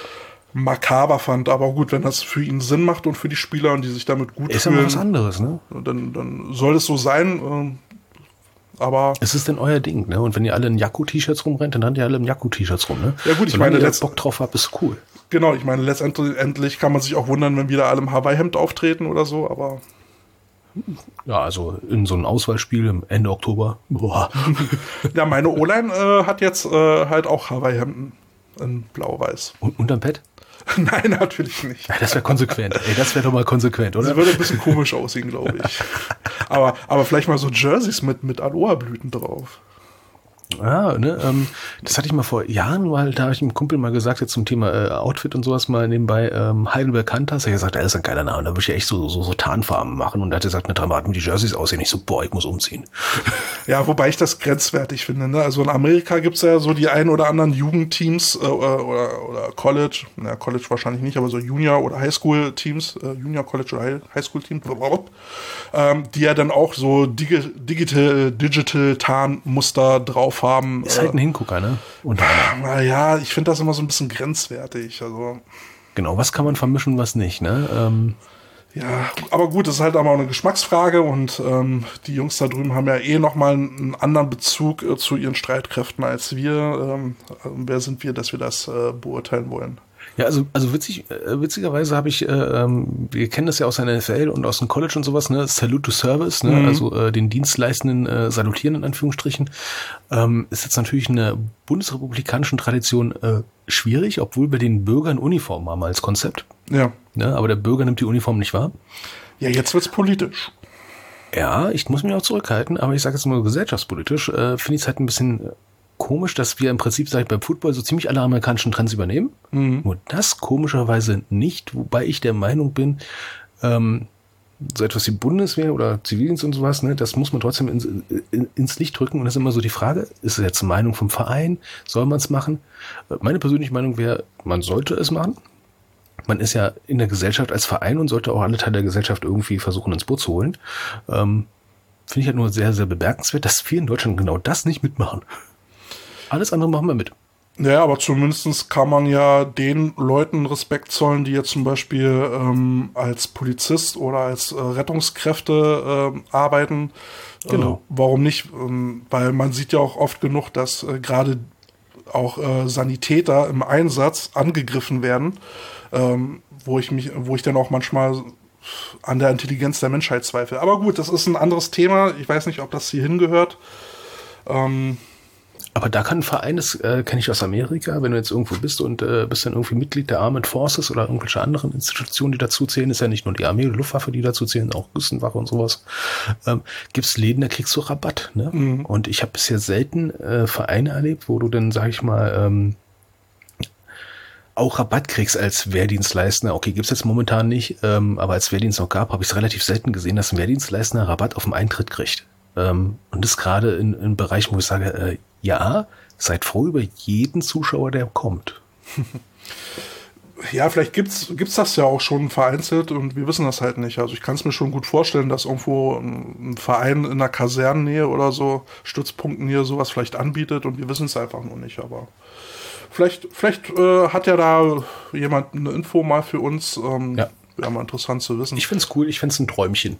makaber fand, aber gut, wenn das für ihn Sinn macht und für die Spieler und die sich damit gut ist fühlen. Ist ja was anderes, ne? Dann soll es so sein, aber... Es ist denn euer Ding, ne? Und wenn ihr alle in Jakku-T-Shirts rumrennt, dann rennt ihr alle in Jakku-T-Shirts rum, ne? Ja gut, ich meine, wenn ihr Bock drauf habt, ist cool. Genau, ich meine, letztendlich kann man sich auch wundern, wenn wieder alle im Hawaii-Hemd auftreten oder so, aber... Ja, also in so einem Auswahlspiel Ende Oktober. Boah. Ja, meine O-Line hat jetzt halt auch Hawaii-Hemden in blau-weiß. Und unterm Bett? Nein, natürlich nicht. Ja, das wäre konsequent. Ey, das wäre doch mal konsequent, oder? Das würde ein bisschen komisch aussehen, glaube ich. Aber vielleicht mal so Jerseys mit Aloha-Blüten drauf. Ja, ne, das hatte ich mal vor Jahren, weil da habe ich einem Kumpel mal gesagt, jetzt zum Thema Outfit und sowas mal nebenbei, Heidelberg Kantas, er hat gesagt, das ist ein geiler Name, da würde ich echt so Tarnfarben machen und er hat gesagt, eine Dramaten, wie die Jerseys aussehen, ich so, boah, ich muss umziehen. Ja, wobei ich das grenzwertig finde, ne, also in Amerika gibt's ja so die ein oder anderen Jugendteams oder College, na College wahrscheinlich nicht, aber so Junior- oder Highschool-Teams, Junior College oder Highschool-Teams, die ja dann auch so Digital Tarnmuster drauf haben. Ist halt ein Hingucker, ne? Naja, ich finde das immer so ein bisschen grenzwertig. Also genau, was kann man vermischen, was nicht, ne? Ja, aber gut, das ist halt aber auch eine Geschmacksfrage und die Jungs da drüben haben ja nochmal einen anderen Bezug zu ihren Streitkräften als wir. Wer sind wir, dass wir das beurteilen wollen? Ja, also witzigerweise habe ich, wir kennen das ja aus der NFL und aus dem College und sowas, ne, Salute to Service, ne, also den Dienstleistenden salutieren in Anführungsstrichen, ist jetzt natürlich in der bundesrepublikanischen Tradition schwierig, obwohl wir den Bürgern Uniform haben als Konzept. Ja. Ne, aber der Bürger nimmt die Uniform nicht wahr. Ja, jetzt wird's politisch. Ja, ich muss mich auch zurückhalten, aber ich sage jetzt mal gesellschaftspolitisch, finde ich es halt ein bisschen komisch, dass wir im Prinzip seit beim Football so ziemlich alle amerikanischen Trends übernehmen. Nur das komischerweise nicht, wobei ich der Meinung bin, so etwas wie Bundeswehr oder Zivildienst und sowas, ne, das muss man trotzdem ins Licht drücken und das ist immer so die Frage, ist es jetzt eine Meinung vom Verein, soll man es machen? Meine persönliche Meinung wäre, man sollte es machen. Man ist ja in der Gesellschaft als Verein und sollte auch alle Teile der Gesellschaft irgendwie versuchen ins Boot zu holen. Finde ich halt nur sehr, sehr bemerkenswert, dass wir in Deutschland genau das nicht mitmachen. Alles andere machen wir mit. Ja, aber zumindest kann man ja den Leuten Respekt zollen, die jetzt zum Beispiel als Polizist oder als Rettungskräfte arbeiten. Genau. Warum nicht? Weil man sieht ja auch oft genug, dass gerade auch Sanitäter im Einsatz angegriffen werden, wo ich dann auch manchmal an der Intelligenz der Menschheit zweifle. Aber gut, das ist ein anderes Thema. Ich weiß nicht, ob das hier hingehört. Aber da kann ein Verein, das kenne ich aus Amerika, wenn du jetzt irgendwo bist und bist dann irgendwie Mitglied der Armed Forces oder irgendwelche anderen Institutionen, die dazu zählen, ist ja nicht nur die Armee, die Luftwaffe, die dazu zählen, auch Küstenwache und sowas, gibt's Läden, da kriegst du Rabatt. Ne? Mhm. Und ich habe bisher selten Vereine erlebt, wo du dann, sag ich mal, auch Rabatt kriegst als Wehrdienstleister. Okay, gibt's jetzt momentan nicht, aber als Wehrdienst noch gab, habe ich es relativ selten gesehen, dass ein Wehrdienstleister Rabatt auf den Eintritt kriegt. Und das gerade in Bereichen, wo ich sage, ja, seid froh über jeden Zuschauer, der kommt. Ja, vielleicht gibt's das ja auch schon vereinzelt und wir wissen das halt nicht. Also ich kann es mir schon gut vorstellen, dass irgendwo ein Verein in der Kasernennähe oder so, Stützpunktennähe sowas vielleicht anbietet und wir wissen es einfach nur nicht. Aber vielleicht hat ja da jemand eine Info mal für uns. Ja. Wäre mal interessant zu wissen. Ich find's cool, ich find's ein Träumchen.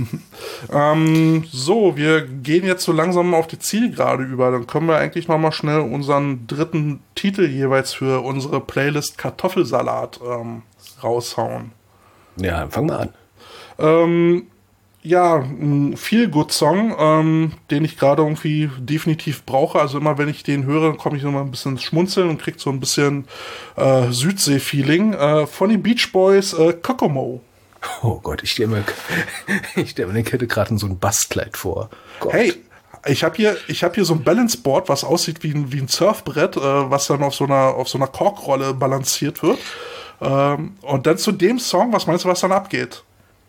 So, wir gehen jetzt so langsam auf die Zielgerade über. Dann können wir eigentlich noch mal schnell unseren dritten Titel jeweils für unsere Playlist Kartoffelsalat raushauen. Ja, fangen wir an. Ja, ein Feel-Good-Song, den ich gerade irgendwie definitiv brauche. Also immer, wenn ich den höre, komme ich immer ein bisschen ins Schmunzeln und kriege so ein bisschen Südsee-Feeling. Von den Beach Boys, Kokomo. Oh Gott, ich stell mir den Kette gerade in so ein Bastkleid vor. Gott. Hey, ich hab hier so ein Balanceboard, was aussieht wie ein Surfbrett, was dann auf so einer Korkrolle balanciert wird. Und dann zu dem Song, was meinst du, was dann abgeht?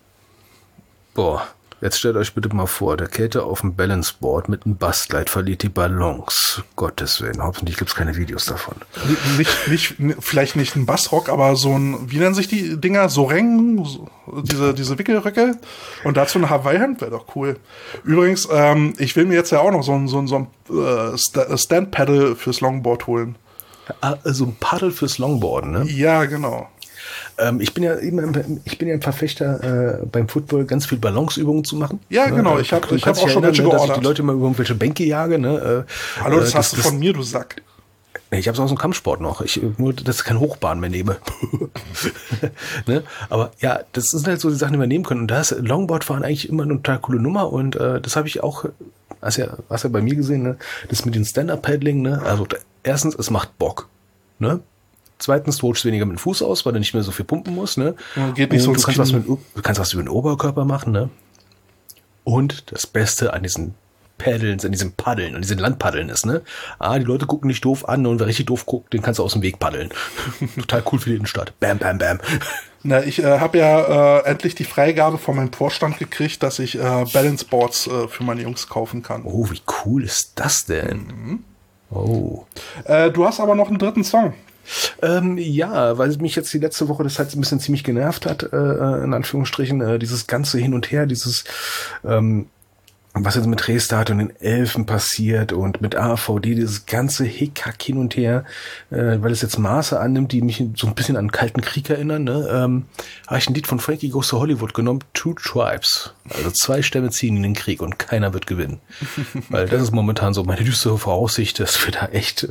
Boah, jetzt stellt euch bitte mal vor, der Kälte auf dem Balanceboard mit einem Bastkleid verliert die Ballons. Gottes Willen, hoffentlich gibt's keine Videos davon. Vielleicht nicht ein Bassrock, aber so ein, wie nennen sich die Dinger? Soreng, diese Wickelröcke. Und dazu ein Hawaii-Hemd wäre doch cool. Übrigens, ich will mir jetzt ja auch noch so ein Stand-Paddle fürs Longboard holen. Also ein Paddel fürs Longboarden, ne? Ja, genau. Ich bin ja ein Verfechter, beim Football ganz viel Balanceübungen zu machen. Ja, genau. Ich hab auch schon welche geordert. Dass ich die Leute immer über irgendwelche Bänke jage. Ne? Hallo, das hast du von mir, du Sack. Ich habe es aus dem Kampfsport noch. Nur, dass ich keine Hochbahn mehr nehme. Ne? Aber ja, das sind halt so die Sachen, die wir nehmen können. Und da ist Longboardfahren eigentlich immer eine total coole Nummer. Und das habe ich auch, hast ja bei mir gesehen, ne? Das mit dem Stand-Up-Paddling. Ne? Also erstens, es macht Bock. Ne? Zweitens, du rutschst weniger mit dem Fuß aus, weil du nicht mehr so viel pumpen musst, ne? Geht nicht so du kannst was über den Oberkörper machen, ne? Und das Beste an diesen Paddeln, an diesem Paddeln, an diesen Landpaddeln ist, ne? Die Leute gucken nicht doof an und wer richtig doof guckt, den kannst du aus dem Weg paddeln. Total cool für die Innenstadt. Bam, bam, bam. Na, ich habe ja endlich die Freigabe von meinem Vorstand gekriegt, dass ich Balanceboards für meine Jungs kaufen kann. Oh, wie cool ist das denn? Mhm. Oh. Du hast aber noch einen dritten Song. Ja, weil mich jetzt die letzte Woche das halt ein bisschen ziemlich genervt hat, in Anführungsstrichen, dieses ganze Hin und Her, dieses, was jetzt mit Restart und den Elfen passiert und mit AVD, dieses ganze Hickhack hin und her, weil es jetzt Maße annimmt, die mich so ein bisschen an den Kalten Krieg erinnern, ne, habe ich ein Lied von Frankie Goes to Hollywood genommen, Two Tribes. Also 2 Stämme ziehen in den Krieg und keiner wird gewinnen. Weil das ist momentan so meine düstere Voraussicht, dass wir da echt,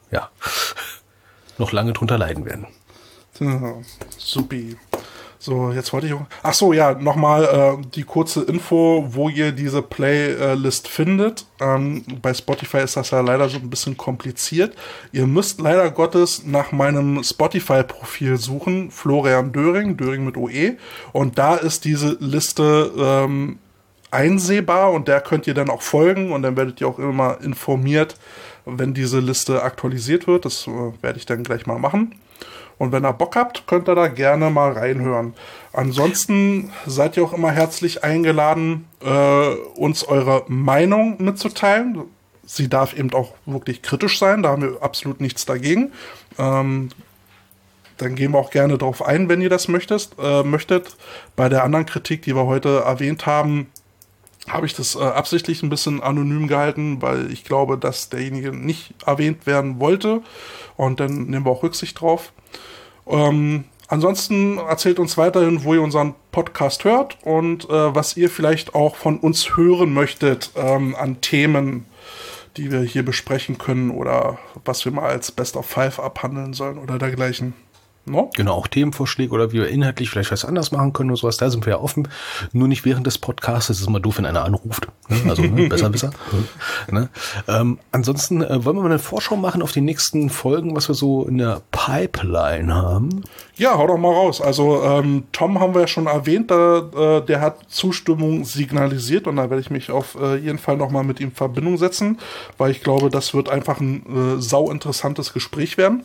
noch lange drunter leiden werden. Ja, supi. So, jetzt wollte ich... Ach so, ja, nochmal die kurze Info, wo ihr diese Playlist findet. Bei Spotify ist das ja leider so ein bisschen kompliziert. Ihr müsst leider Gottes nach meinem Spotify-Profil suchen. Florian Döring mit OE. Und da ist diese Liste einsehbar und der könnt ihr dann auch folgen und dann werdet ihr auch immer informiert, wenn diese Liste aktualisiert wird. Das werde ich dann gleich mal machen. Und wenn ihr Bock habt, könnt ihr da gerne mal reinhören. Ansonsten seid ihr auch immer herzlich eingeladen, uns eure Meinung mitzuteilen. Sie darf eben auch wirklich kritisch sein, da haben wir absolut nichts dagegen. Dann gehen wir auch gerne drauf ein, wenn ihr das möchtet. Bei der anderen Kritik, die wir heute erwähnt haben, habe ich das absichtlich ein bisschen anonym gehalten, weil ich glaube, dass derjenige nicht erwähnt werden wollte. Und dann nehmen wir auch Rücksicht drauf. Ansonsten erzählt uns weiterhin, wo ihr unseren Podcast hört und was ihr vielleicht auch von uns hören möchtet an Themen, die wir hier besprechen können oder was wir mal als Best of Five abhandeln sollen oder dergleichen. No? Genau, auch Themenvorschläge oder wie wir inhaltlich vielleicht was anders machen können oder sowas, da sind wir ja offen. Nur nicht während des Podcasts, es ist immer doof, wenn einer anruft. Also besser. Ne? Ansonsten wollen wir mal eine Vorschau machen auf die nächsten Folgen, was wir so in der Pipeline haben. Ja, hau doch mal raus. Also Tom haben wir ja schon erwähnt, der hat Zustimmung signalisiert und da werde ich mich auf jeden Fall nochmal mit ihm in Verbindung setzen, weil ich glaube, das wird einfach ein sau interessantes Gespräch werden.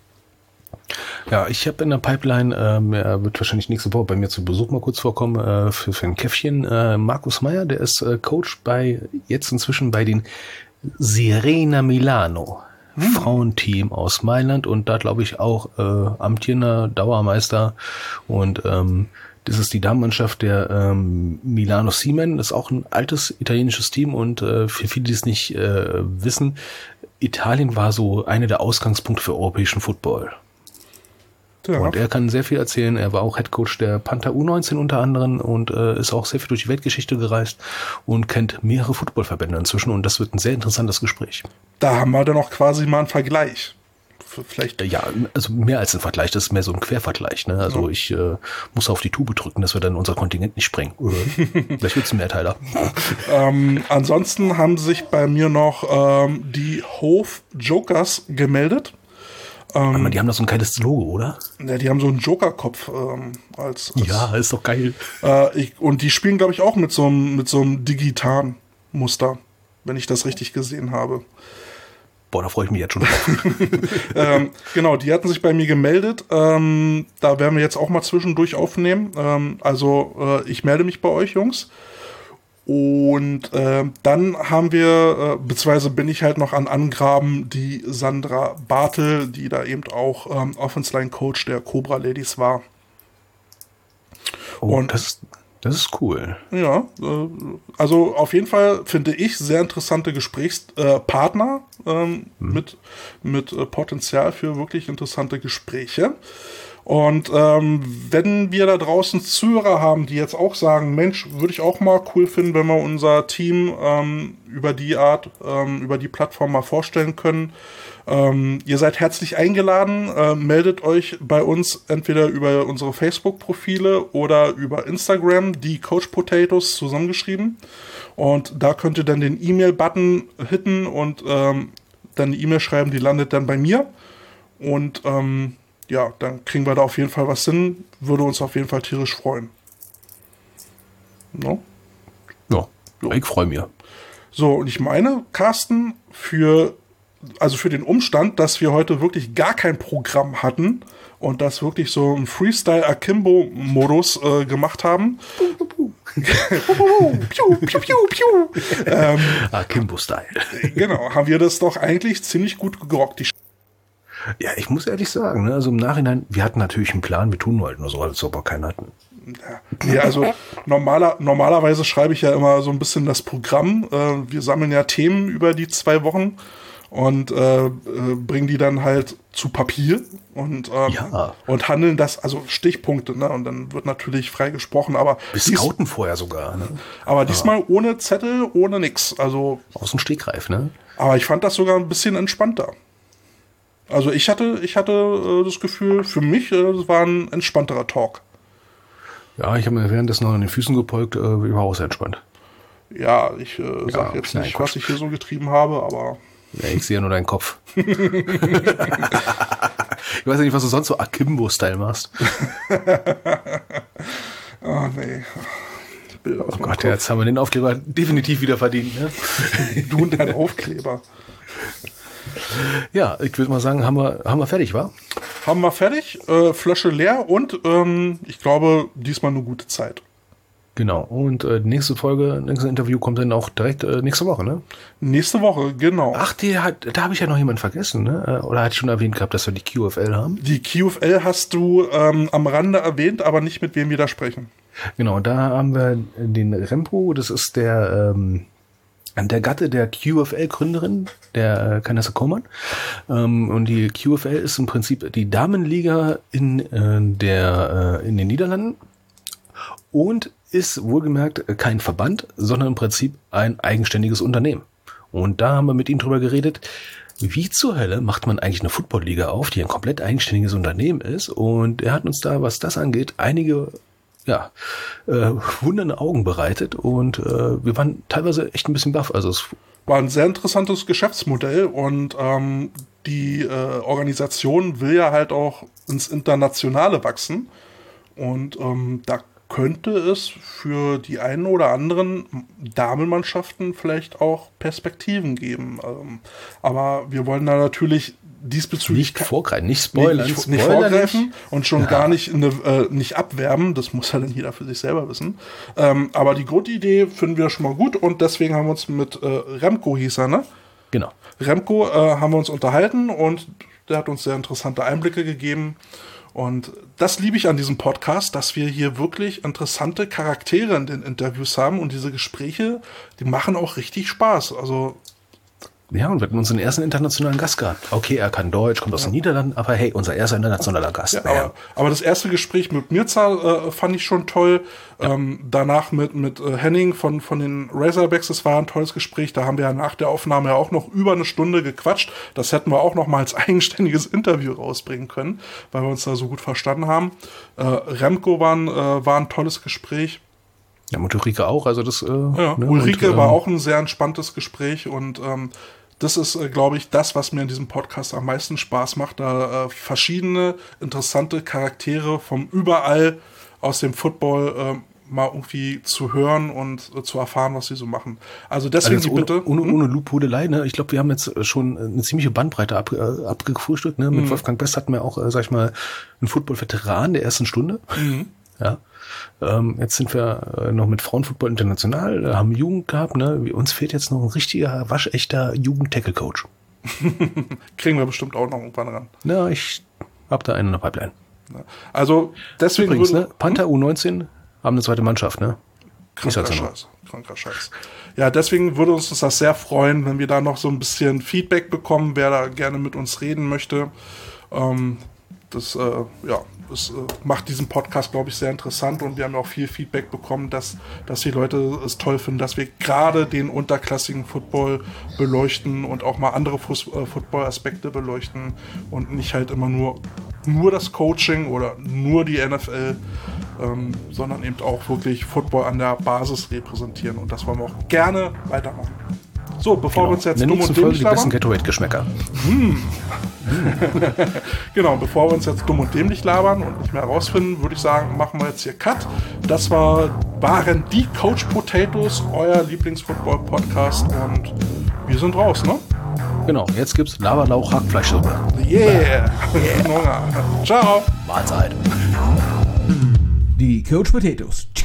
Ja, ich habe in der Pipeline, er wird wahrscheinlich nächste Woche bei mir zu Besuch mal kurz vorkommen, für ein Käffchen, Markus Meyer, der ist Coach jetzt inzwischen bei den Sirena Milano, Frauenteam aus Mailand und da glaube ich auch amtierender Dauermeister und das ist die Damenmannschaft der Milano Seamen, das ist auch ein altes italienisches Team und für viele, die es nicht wissen, Italien war so einer der Ausgangspunkte für europäischen Football. Ja. Und er kann sehr viel erzählen. Er war auch Headcoach der Panther U19 unter anderem und ist auch sehr viel durch die Weltgeschichte gereist und kennt mehrere Footballverbände inzwischen. Und das wird ein sehr interessantes Gespräch. Da haben wir dann auch quasi mal einen Vergleich. Vielleicht. Ja, also mehr als ein Vergleich. Das ist mehr so ein Quervergleich. Ne? Also ich muss auf die Tube drücken, dass wir dann unser Kontingent nicht sprengen. Vielleicht wird es ein Mehrteiler. Ansonsten haben sich bei mir noch die Hove Jokers gemeldet. Die haben doch so ein geiles Logo, oder? Ja, die haben so einen Joker-Kopf als ja, ist doch geil. Und die spielen, glaube ich, auch mit so einem digitalen Muster, wenn ich das richtig gesehen habe. Boah, da freue ich mich jetzt schon drauf. Genau, die hatten sich bei mir gemeldet. Da werden wir jetzt auch mal zwischendurch aufnehmen. Ich melde mich bei euch, Jungs. Und dann haben wir, beziehungsweise bin ich halt noch an Angraben, die Sandra Bartel, die da eben auch Offense-Line-Coach der Cobra Ladies war. Oh, und das ist cool. Ja, also auf jeden Fall finde ich sehr interessante Gesprächspartner mit Potenzial für wirklich interessante Gespräche. Und wenn wir da draußen Zuhörer haben, die jetzt auch sagen, Mensch, würde ich auch mal cool finden, wenn wir unser Team über die Art, über die Plattform mal vorstellen können. Ihr seid herzlich eingeladen, meldet euch bei uns entweder über unsere Facebook-Profile oder über Instagram, die Coach Potatoes zusammengeschrieben. Und da könnt ihr dann den E-Mail-Button hitten und dann eine E-Mail schreiben, die landet dann bei mir. Und ja, dann kriegen wir da auf jeden Fall was hin. Würde uns auf jeden Fall tierisch freuen. No? Ja, ich freue mich. So, und ich meine, Carsten, für den Umstand, dass wir heute wirklich gar kein Programm hatten und das wirklich so im Freestyle-Akimbo-Modus gemacht haben. Akimbo-Style. Genau, haben wir das doch eigentlich ziemlich gut gerockt. Ja, ich muss ehrlich sagen, ne, also im Nachhinein, wir hatten natürlich einen Plan, wir tun wollten nur so, als ob wir keinen hatten. Ja, also normalerweise schreibe ich ja immer so ein bisschen das Programm. Wir sammeln ja Themen über die 2 Wochen und bringen die dann halt zu Papier und handeln das, also Stichpunkte, ne? Und dann wird natürlich frei gesprochen, aber wir scouten vorher sogar, ne? Aber diesmal ohne Zettel, ohne nix. Also aus dem Stegreif, ne? Aber ich fand das sogar ein bisschen entspannter. Also ich hatte das Gefühl, für mich, das war ein entspannterer Talk. Ja, ich habe mir währenddessen noch an den Füßen gepolkt, überaus entspannt. Ja, ich sag jetzt nicht, was ich hier so getrieben habe, aber... Ja, ich sehe ja nur deinen Kopf. Ich weiß ja nicht, was du sonst so Akimbo-Style machst. Oh, nee. Oh Gott, jetzt haben wir den Aufkleber definitiv wieder verdient, ne? Du und dein Aufkleber. Ja, ich würde mal sagen, haben wir fertig, wa? Haben wir fertig, Flasche leer und ich glaube, diesmal eine gute Zeit. Genau, und nächstes Interview kommt dann auch direkt nächste Woche, ne? Nächste Woche, genau. Ach, da habe ich ja noch jemanden vergessen, ne? Oder hatte ich schon erwähnt gehabt, dass wir die QFL haben? Die QFL hast du am Rande erwähnt, aber nicht mit wem wir da sprechen. Genau, da haben wir den Rempo, das ist der Gatte der QFL-Gründerin, der Canessa Coleman. Und die QFL ist im Prinzip die Damenliga in den Niederlanden und ist wohlgemerkt kein Verband, sondern im Prinzip ein eigenständiges Unternehmen. Und da haben wir mit ihm drüber geredet, wie zur Hölle macht man eigentlich eine Football-Liga auf, die ein komplett eigenständiges Unternehmen ist. Und er hat uns da, was das angeht, einige wundernde Augen bereitet. Und wir waren teilweise echt ein bisschen baff. Also es war ein sehr interessantes Geschäftsmodell und die Organisation will ja halt auch ins Internationale wachsen. Und da könnte es für die einen oder anderen Damenmannschaften vielleicht auch Perspektiven geben. Aber wir wollen da natürlich diesbezüglich nicht vorgreifen, nicht spoilern. Nicht vorgreifen und schon gar nicht, nicht abwerben. Das muss ja dann jeder für sich selber wissen. Aber die Grundidee finden wir schon mal gut und deswegen haben wir uns mit Remco hieß er, ne? Genau. Remco haben wir uns unterhalten und der hat uns sehr interessante Einblicke gegeben. Und das liebe ich an diesem Podcast, dass wir hier wirklich interessante Charaktere in den Interviews haben und diese Gespräche, die machen auch richtig Spaß. Also ja, und wir hatten unseren ersten internationalen Gast gehabt. Okay, er kann Deutsch, kommt aus den Niederlanden, aber hey, unser erster internationaler Gast. Ja, aber das erste Gespräch mit Mirza fand ich schon toll. Ja. Danach mit Henning von den Razorbacks, das war ein tolles Gespräch. Da haben wir ja nach der Aufnahme ja auch noch über eine Stunde gequatscht. Das hätten wir auch noch mal als eigenständiges Interview rausbringen können, weil wir uns da so gut verstanden haben. Remco war ein tolles Gespräch. Ja, und Ulrike auch. Also das, Ulrike war auch ein sehr entspanntes Gespräch und das ist, glaube ich, das, was mir in diesem Podcast am meisten Spaß macht, da verschiedene interessante Charaktere vom überall aus dem Football mal irgendwie zu hören und zu erfahren, was sie so machen. Also deswegen also bitte. Ohne Lobhudelei, ne? Ich glaube, wir haben jetzt schon eine ziemliche Bandbreite abgefrühstückt. Ne? Mit Wolfgang Best hatten wir auch, sag ich mal, einen Football-Veteran der ersten Stunde. Mhm. Ja. Jetzt sind wir noch mit Frauenfootball international, haben Jugend gehabt, ne? Uns fehlt jetzt noch ein richtiger, waschechter Jugend-Tackle-Coach. Kriegen wir bestimmt auch noch irgendwann ran. Na, ich hab da einen in der Pipeline. Also, deswegen übrigens, ne? Panther U19 haben eine zweite Mannschaft, ne? Kranker Scheiß. Ja, deswegen würde uns das sehr freuen, wenn wir da noch so ein bisschen Feedback bekommen, wer da gerne mit uns reden möchte. Das macht diesen Podcast, glaube ich, sehr interessant und wir haben auch viel Feedback bekommen, dass die Leute es toll finden, dass wir gerade den unterklassigen Football beleuchten und auch mal andere Football-Aspekte beleuchten und nicht halt immer nur das Coaching oder nur die NFL, sondern eben auch wirklich Football an der Basis repräsentieren und das wollen wir auch gerne weitermachen. So, bevor wir uns jetzt dumm und dämlich labern. Die besten Gatorade-Geschmäcker. Genau, bevor wir uns jetzt dumm und dämlich labern und nicht mehr rausfinden, würde ich sagen, machen wir jetzt hier Cut. Das waren die Coach Potatoes, euer Lieblings-Football-Podcast und wir sind raus, ne? Genau, jetzt gibt's Laberlauch Hackfleischsuppe. Yeah! Ciao! Mahlzeit. Die Coach Potatoes.